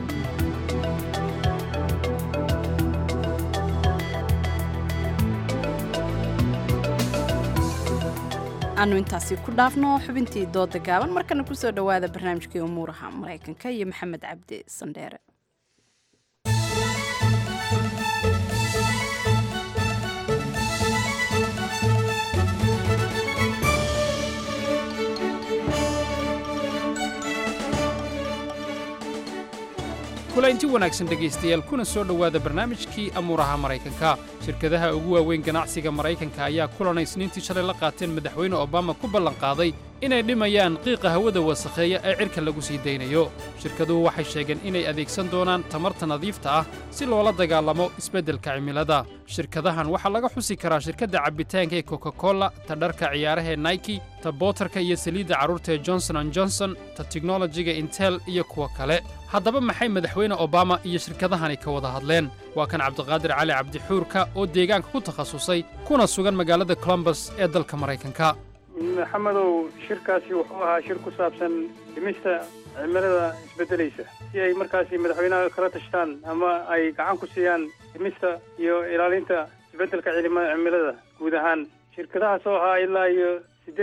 aanu intaasi ku dhaafno xubintii dooda gaaban markana ku soo dhowaada barnaamijkii umuuraha maraykanka iyo maxamed cabdi sandheere. kulaynti wanaagsan dhegaystayaal kuna soo dhowaada barnaamijkii amuuraha maraykanka. shirkadaha ugu waaweyn ganacsiga maraykanka ayaa kulan isniintii shalay la qaateen madaxweyne obama ku ballanqaaday inay dhimayaan qiiqa hawada wasakheeya ee cirka lagu sii daynayo. shirkaduhu waxay sheegeen inay adeegsan doonaan tamarta nadiifta ah si loola dagaalamo isbeddelka cimilada. shirkadahan waxaa laga xusi karaa shirkadda cabbitaanka ee coca-cola, ta dharka ciyaaraha ee nike, ta bootarka iyo saliidda carruurta ee johnson & johnson, ta tiknolojiga intel iyo kuwa kale. haddaba maxay madaxweyne obama iyo shirkadahani ka wada hadleen? waa kan cabdiqaadir cali cabdixuurka oo deegaanka ku takhasusay kuna sugan magaalada columbus ee dalka maraykanka. maxamedow, shirkaasi wuxuu ahaa shir ku saabsan dhimista cimilada isbeddelaysa si ay markaasi madaxweynaha kala tashtaan ama ay gacan ku siiyaan dhimista iyo ilaalinta isbeddelka cimilada guud ahaan. shirkadahaas oo ahaa ilaa iyo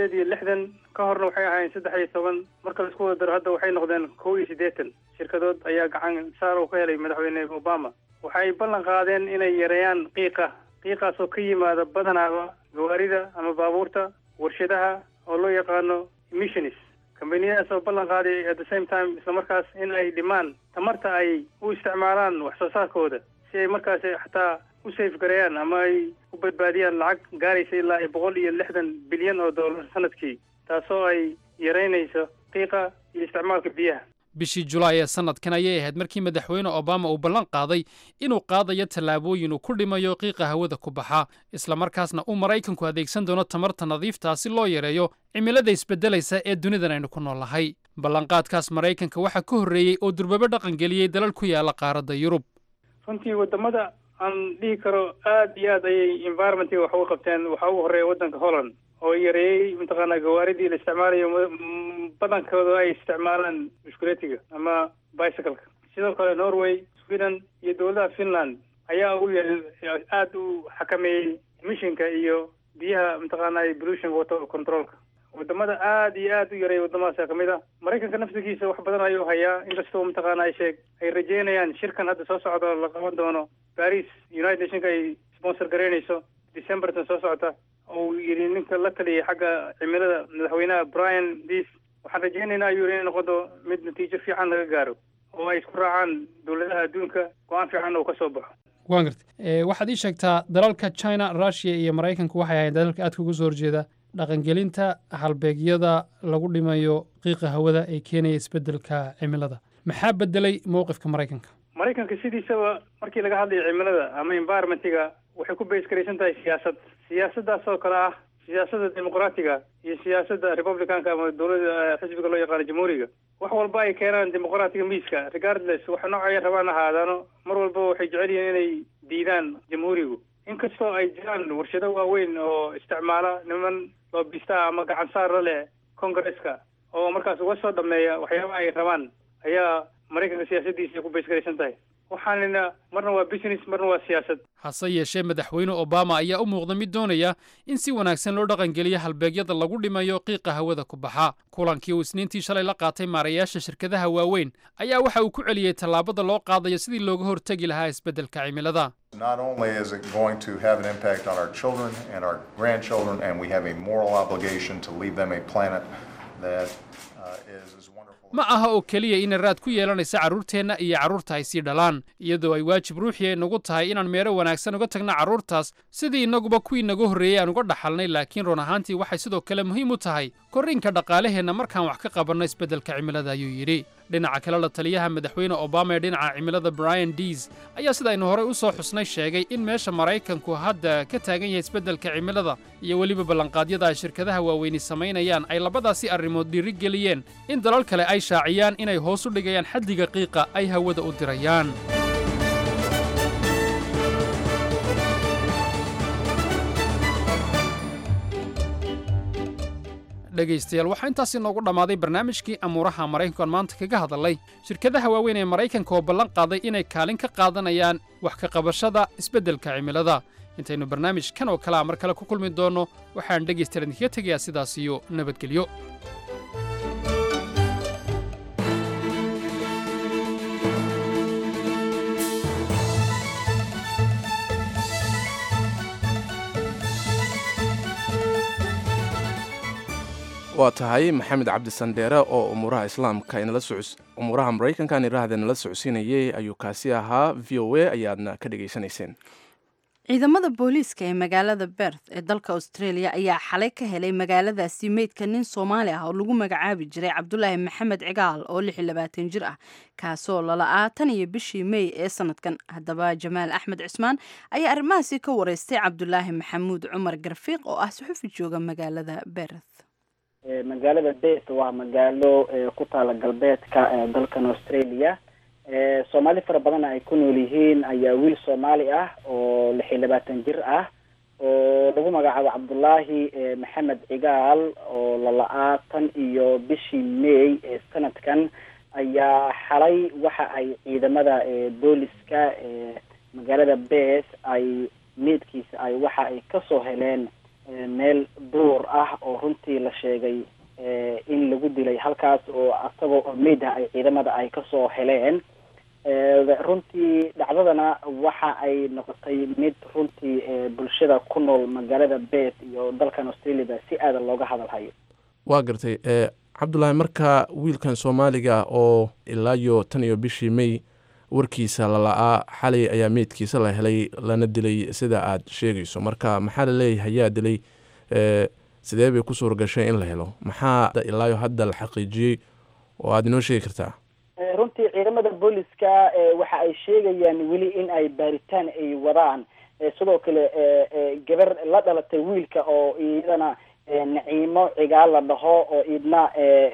8 ka horna waxay ahaayeen 13 marka la isku wada daro hadda waxay noqdeen 81 shirkadood ayaa gacan saar u ka helay madaxweyne Obama. waxay ballan qaadeen inay yareeyaan qiiqaas oo ka yimaada badanaaba gawaarida ama baabuurta warshadaha oo loo yaqaano emissions. kambaniyadaas oo ballan qaaday at the same time isla markaas in ay dhimaan tamarta ay u isticmaalaan wax soo saarkooda si ay markaas xataa u safe gareeyaan ama ay u badbaadiyaan lacag gaaraysa ilaa 160 bilyan oo dollar sanadkii, taasoo ay yareynayso qiiqa iyo isticmaalka biyaha. bishii julaay ee sanadkan ayay ahayd markii madaxweyne obama uu ballan qaaday inuu qaadayo tallaabooyin uu ku dhimayo qiiqa hawada ku baxa isla markaasna uu maraykanku adeegsan doono tamarta nadiifta si loo yareeyo cimilada isbeddelaysa ee dunidan aynu ku noolahay. ballanqaadkaas maraykanka waxaa ka horreeyey oo durbaba dhaqan geliyey dalal ku yaala qaaradda yurub. runtii wadamada aan dhihi karo aad iyo aad ayay environmentka wax uga qabteen. waxaa ugu horreeya waddanka Holland oo yareeyey mataqaanaa gawaaridii la isticmaalayo badankooda ay isticmaalaan bishkuleetiga ama bicycle-ka. sidoo kale Norway, Sweden iyo dowladda Finland ayaa ugu aad u xakameeyey emissionka iyo biyaha mataqaanaa pollution water controlka. wadamada aad iyo aad u yareeyay wadamadaas ka mid ah. maraykanka naftigiisa wax badan ayuu hayaa inkastoo mataqaanaa ay rajeynayaan shirkan hadda soo socda la qaban doono Paris United Nations ay sponsor gareynayso December soo socota oo yiri ninka la taliyay xagga cimilada madaxweynaha Brian Dees. waxaan rajeynaynaa ayuu inay noqoto mid natiijo fiican laga gaaro oo ay isku raacaan dowladaha adduunka go'aan fiican oo ka soo baxo. waan gartay waxaad ii sheegtaa dalalka China, Russia iyo Maraykanku waxay ahayd dalalka aad uga soo horjeeda dhaqangelinta halbeegyada lagu dhimayo qiiqa hawada ee keenaya isbeddelka cimilada. maxaa beddelay mowqifka Maraykanka? Maraykanka sidiisaba markii laga hadlayo cimilada ama environmentiga waxay ku base garaysan tahay siyaasadaas oo kale ah siyaasadda dimuqraatiga iyo siyaasadda republicanka ama dowladda xisbiga loo yaqaano jamhuuriga. wax walba ay keenaan dimuqraatiga miiska regardless waxa noocay rabaan ahaadaano mar walba waxay jecel yihiin inay diidaan jamhuurigu. inkastoo ay jiraan warshado waaweyn oo isticmaala niman loobista ama gacan saar la leh Congress-ka oo markaas uga soo dhameeya waxyaabaha ay rabaan ayaa Maraykanka siyaasaddiisa ku base garaysan tahay. waxaanina marna waa business marna waa siyaasad. hase yeeshee madaxweyne Obama ayaa u muuqda mid doonaya in si wanaagsan loo dhaqangeliyo halbeegyada lagu dhimayo qiiqa hawada ku baxa. kulankii uu isniintii shalay la qaatay maarayaasha shirkadaha waaweyn ayaa waxa uu ku celiyey tallaabada loo qaadayo sidii looga hortagi lahaa isbeddelka cimilada. Not only is it going to have an impact on our children and our grandchildren, and we have a moral obligation to leave them a planet that ma aha oo keliya inay raad ku yeelanaysa carruurteenna iyo carruurta ay sii dhalaan iyadoo ay waajib ruuxiya nagu tahay inaan meelo wanaagsan uga tagno carruurtaas sidii innaguba kuwii naga horreeyey aan uga dhaxalnay laakiin run ahaantii waxay sidoo kale muhiim u tahay korriinka dhaqaalaheenna markaan wax ka qabanno isbeddelka cimilada ayuu yidhi dhinaca kale la taliyaha madaxweyne obama ee dhinaca cimilada brian dees ayaa sida aynu horey u soo xusnay sheegay in meesha maraykanku hadda ka taagan yahay isbeddelka cimilada iyo weliba ballanqaadyada ay shirkadaha waaweyni samaynayaan ay labadaasi arrimood dhiirigeliyeen in dalal kale ay shaaciyaan inay hoos u dhigayaan xaddiga qiiqa ay hawada u dirayaan dhegaystayaal waxaa intaasi noogu dhammaaday barnaamijkii amuuraha maraykanku aan maanta kaga hadalnay shirkadaha waaweyn ee maraykanka oo ballan qaaday inay kaalin ka qaadanayaan wax ka qabashada isbeddelka cimilada intaynu barnaamij kan oo kalea mar kale ku kulmi doonno waxaan dhegaystayaal idinkaga tegayaa sidaas iyo nabadgelyo waa tahay maxamed cabdi sandheere oo umuuraha maraykanka niraahda nala socodsiinayay ayuu kaasi ahaa v o a ayaadna ka dhegaysanayseen ciidamada booliiska ee magaalada berth ee dalka australia ayaa xalay ka helay magaaladaasi meydka nin soomaali ah oo lagu magacaabi jiray cabdulaahi maxamed cigaal oo jir ah kaasoo lala'aa tan iyo bishii mey ee sanadkan haddaba jamaal axmed cismaan ayaa arrimahaasi ka wareystay cabdulaahi maxamuud cumar garfiiq oo ah suxufi jooga magaalada berth magaalada Perth waa magaalo ku taala galbeedka dalkan Australia Soomaali fara badan ay ku nool yihiin ayaa wiil Soomaali ah oo 26 jir ah oo lagu magacaabo Cabdullaahi Maxamed Cigaal oo la tan iyo bishii May ee sanadkan ayaa xalay waxa ay ciidamada booliska magaalada Perth ay meedkiisa ay waxa ay ka soo heleen meel duur ah oo runtii la sheegay in lagu dilay halkaas oo asagoo meyd ah ay ciidamada ay ka soo heleen runtii dhacdadana waxa ay noqotay mid runtii bulshada ku nool magaalada Perth iyo dalkan Australia si aad looga hadalhayo waa gartay Cabdullaahi marka wiilkan Soomaaliga oo ilaa iyo tan iyo bishii May warkiisa lala'aa xalay ayaa meydkiisa la helay lana dilay sida aad sheegayso marka maxaa la leeyahay yaa dilay sidee bay ku suura gashay in la helo maxaa ilaa hadda la xaqiijiyey oo aad inoo sheegi kartaa runtii ciidamada booliska waxa ay sheegayaan weli in ay baaritaan ay wadaan sidoo kale gabar la dhalatay wiilka oo iyadana Naciimo Cigaal la dhaho oo idna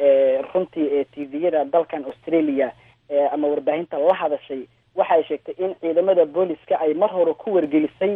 runtii TV-yada dalkan Australia ama warbaahinta la hadashay waxay sheegtay in ciidamada booliska ay mar hore ku wargelisay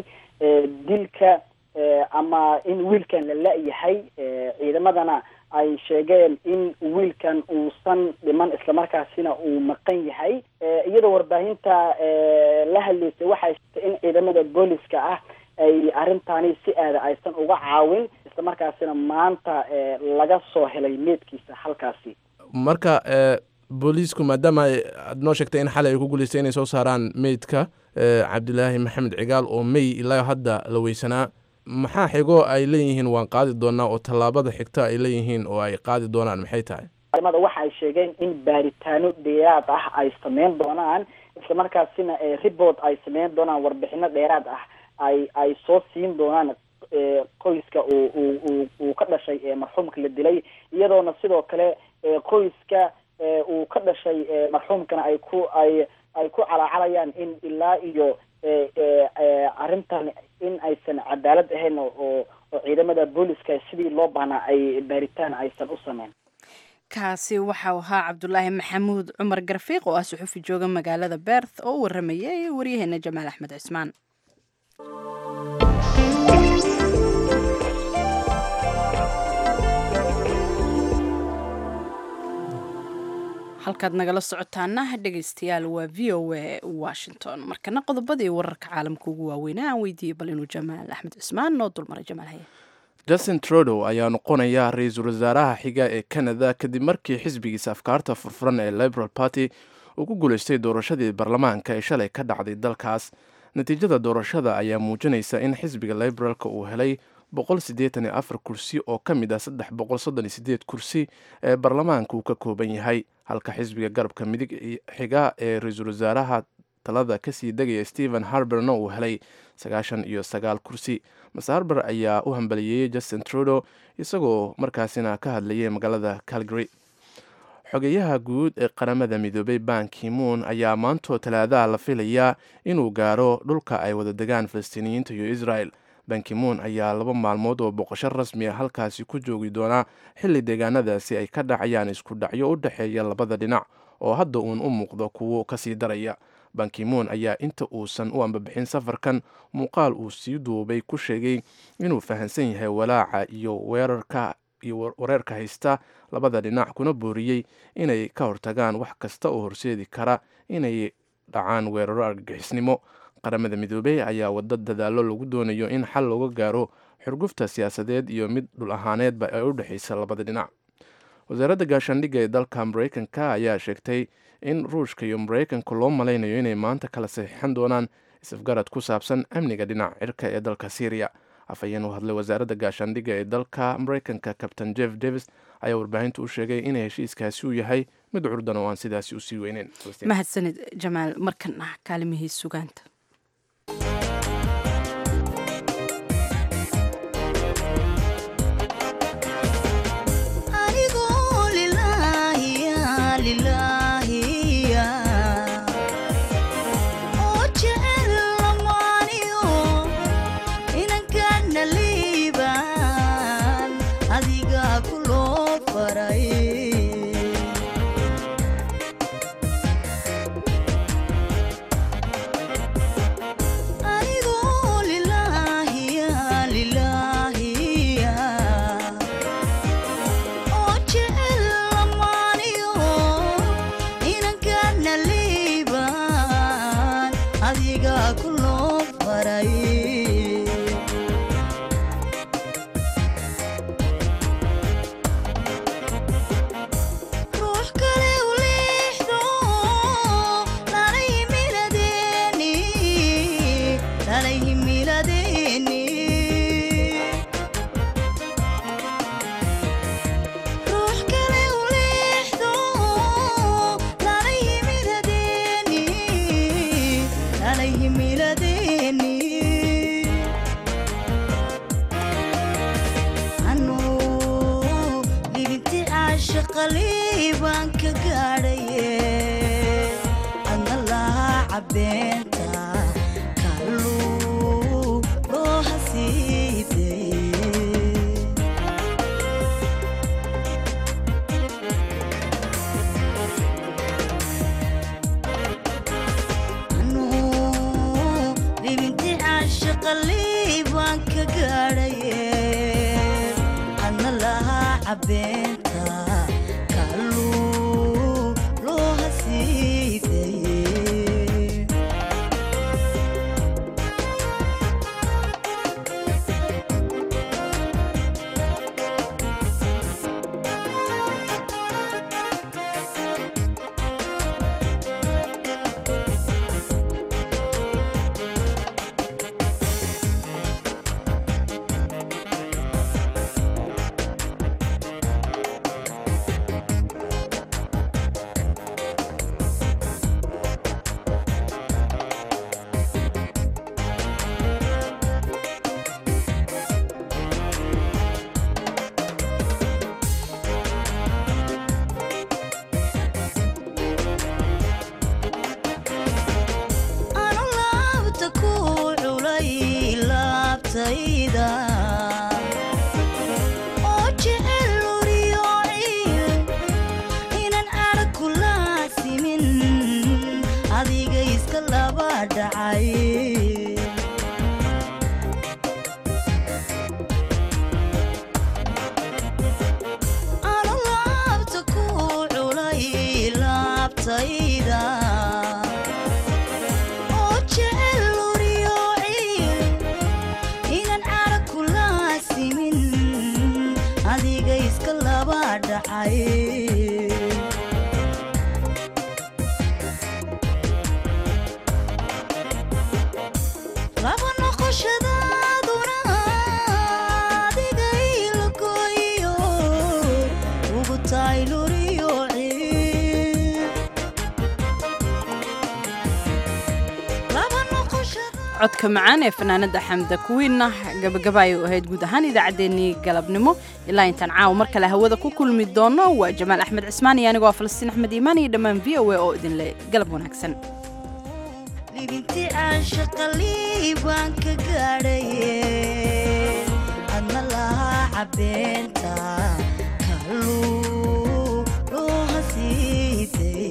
dilka ama in wiilkan la la'yahay ciidamadana ay sheegeen in wiilkan uusan dhiman isla markaasina uu maqan yahay iyadoo warbaahinta la hadlaysay waxay sheegtay in ciidamada booliska ah ay arintani si aad aysan uga caawin isla markaasina maanta laga soo helay meedkiisa halkaasi marka booliisku maadaama aad noo sheegtay in xalay ay ku guulaystay inay soo saaraan meydka Cabdulaahi Maxamed Cigaal oo May ilaa hadda la weysanaa maxaa xigo ay leeyihiin waan qaadi doonaa oo tallaabada xigta ay leeyihiin oo ay qaadi doonaan maxay tahay ciidamada waxa ay sheegeen in baaritaano dheeraad ah ay sameyn doonaan isla markaasina report ay sameyn doonaan warbixino dheeraad ah ay soo siin doonaan qoyska uu ka dhashay marxuumka la dilay iyadoona sidoo kale qoyska uu ka dhashay marxuumkana ay ku calaacalayaan in ilaa iyo arrintan in aysan cadaalad ahayn oo ciidamada booliska sidii loo baahnaa ay baaritaan aysan u sameyn kaasi waxau ahaa Cabdulaahi Maxamuud Cumar Garfiiq oo ah suxufi jooga magaalada Perth oo waramayay wariyaheena Jamaal Axmed Cismaan halkaad nagala socotaana dhegaystayaal waa VOA Washington markana qodobadii wararka caalamka ugu waaweynaa aan weydiiyey bal inuu Jamaal Axmed Cismaan noo dulmaray Jamaal Haye Justin Trudeau ayaa noqonaya ra'iisul wasaaraha xiga ee Canada kadib markii xisbigiisa afkaarta furfuran ee Liberal Party uu ku guuleystay doorashadii baarlamaanka ee shalay ka dhacday dalkaas natiijada doorashada ayaa muujinaysa in xisbiga Liberalka uu helay 184 kursi oo ka mid ah 338 kursi ee baarlamaanka uu ka kooban yahay, halka xisbiga garabka midig xiga ee ra-iisul wasaaraha talada kasii degaya Stephen Harperna uu helay 99 kursi. Mr. Harper ayaa u hambaliyeeyey Justin Trudeau isagoo markaasina ka hadlayay magaalada Calgary. xogeyaha guud ee qaramada midoobay Ban Ki-moon ayaa maantoo talaadaha la filayaa inuu gaaro dhulka ay wada degaan Falastiiniyiinta iyo Israel. Ban Ki-moon ayaa 2 maalmood oo boqosho rasmi ah halkaasi ku joogi doona xilli deegaanadaasi ay ka dhacayaan isku dhacyo u dhexeeya labada dhinac oo hadda uun u muuqdo kuwo kasii daraya. Ban Ki-moon ayaa inta uusan u ambabixin safarkan muuqaal uu sii duubay ku sheegay inuu fahansan yahay walaaca iyo wareerka haysta labada dhinac, kuna booriyey inay ka hortagaan wax kasta oo horseedi kara inay dhacaan weeraro argagixisnimo. qaramada midoobey ayaa wada dadaalo lagu doonayo in xal looga gaaro xurgufta siyaasadeed iyo mid dhul ahaaneedba ay u dhexaysa labada dhinac. wasaaradda gaashaandhigga ee dalka Mareykanka ayaa sheegtay in Ruushka iyo Mareykanka loo malaynayo inay maanta kala saxiixan doonaan isafgarad ku saabsan amniga dhinaca cirka ee dalka Syria. afhayeen u hadlay wasaaradda gaashaandhigga ee dalka Mareykanka Captain Jeff Davis ayaa warbaahinta u sheegay in heshiiskaasi uu yahay mid curdan oo aan sidaasi usii weyneyn. mahadsanid Jamaal. markana kaalimihii sugaanta. codka macaan ee fanaanada xamda kuwiinna gabagaba ay u ahayd guud ahaan idaacaddeenii galabnimo ilaa intaan caawa mar kale hawada ku kulmi doono waa jamaal axmed cismaan iyo anigoo falastiin axmed iimaan iyo dhammaan v o a oo idinle galab wanaagsan libintii aan shaqalii baan ka gaadhaye adna lahaa cabeenta kaluu looha siiday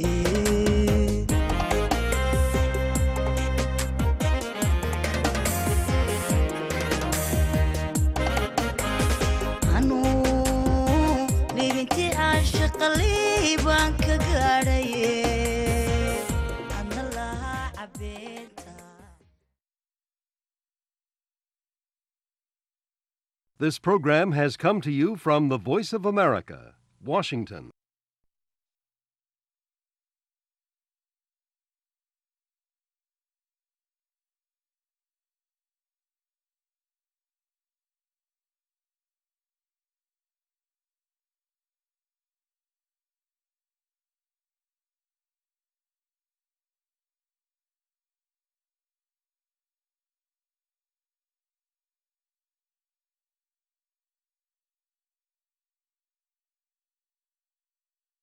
This program has come to you from the Voice of America, Washington.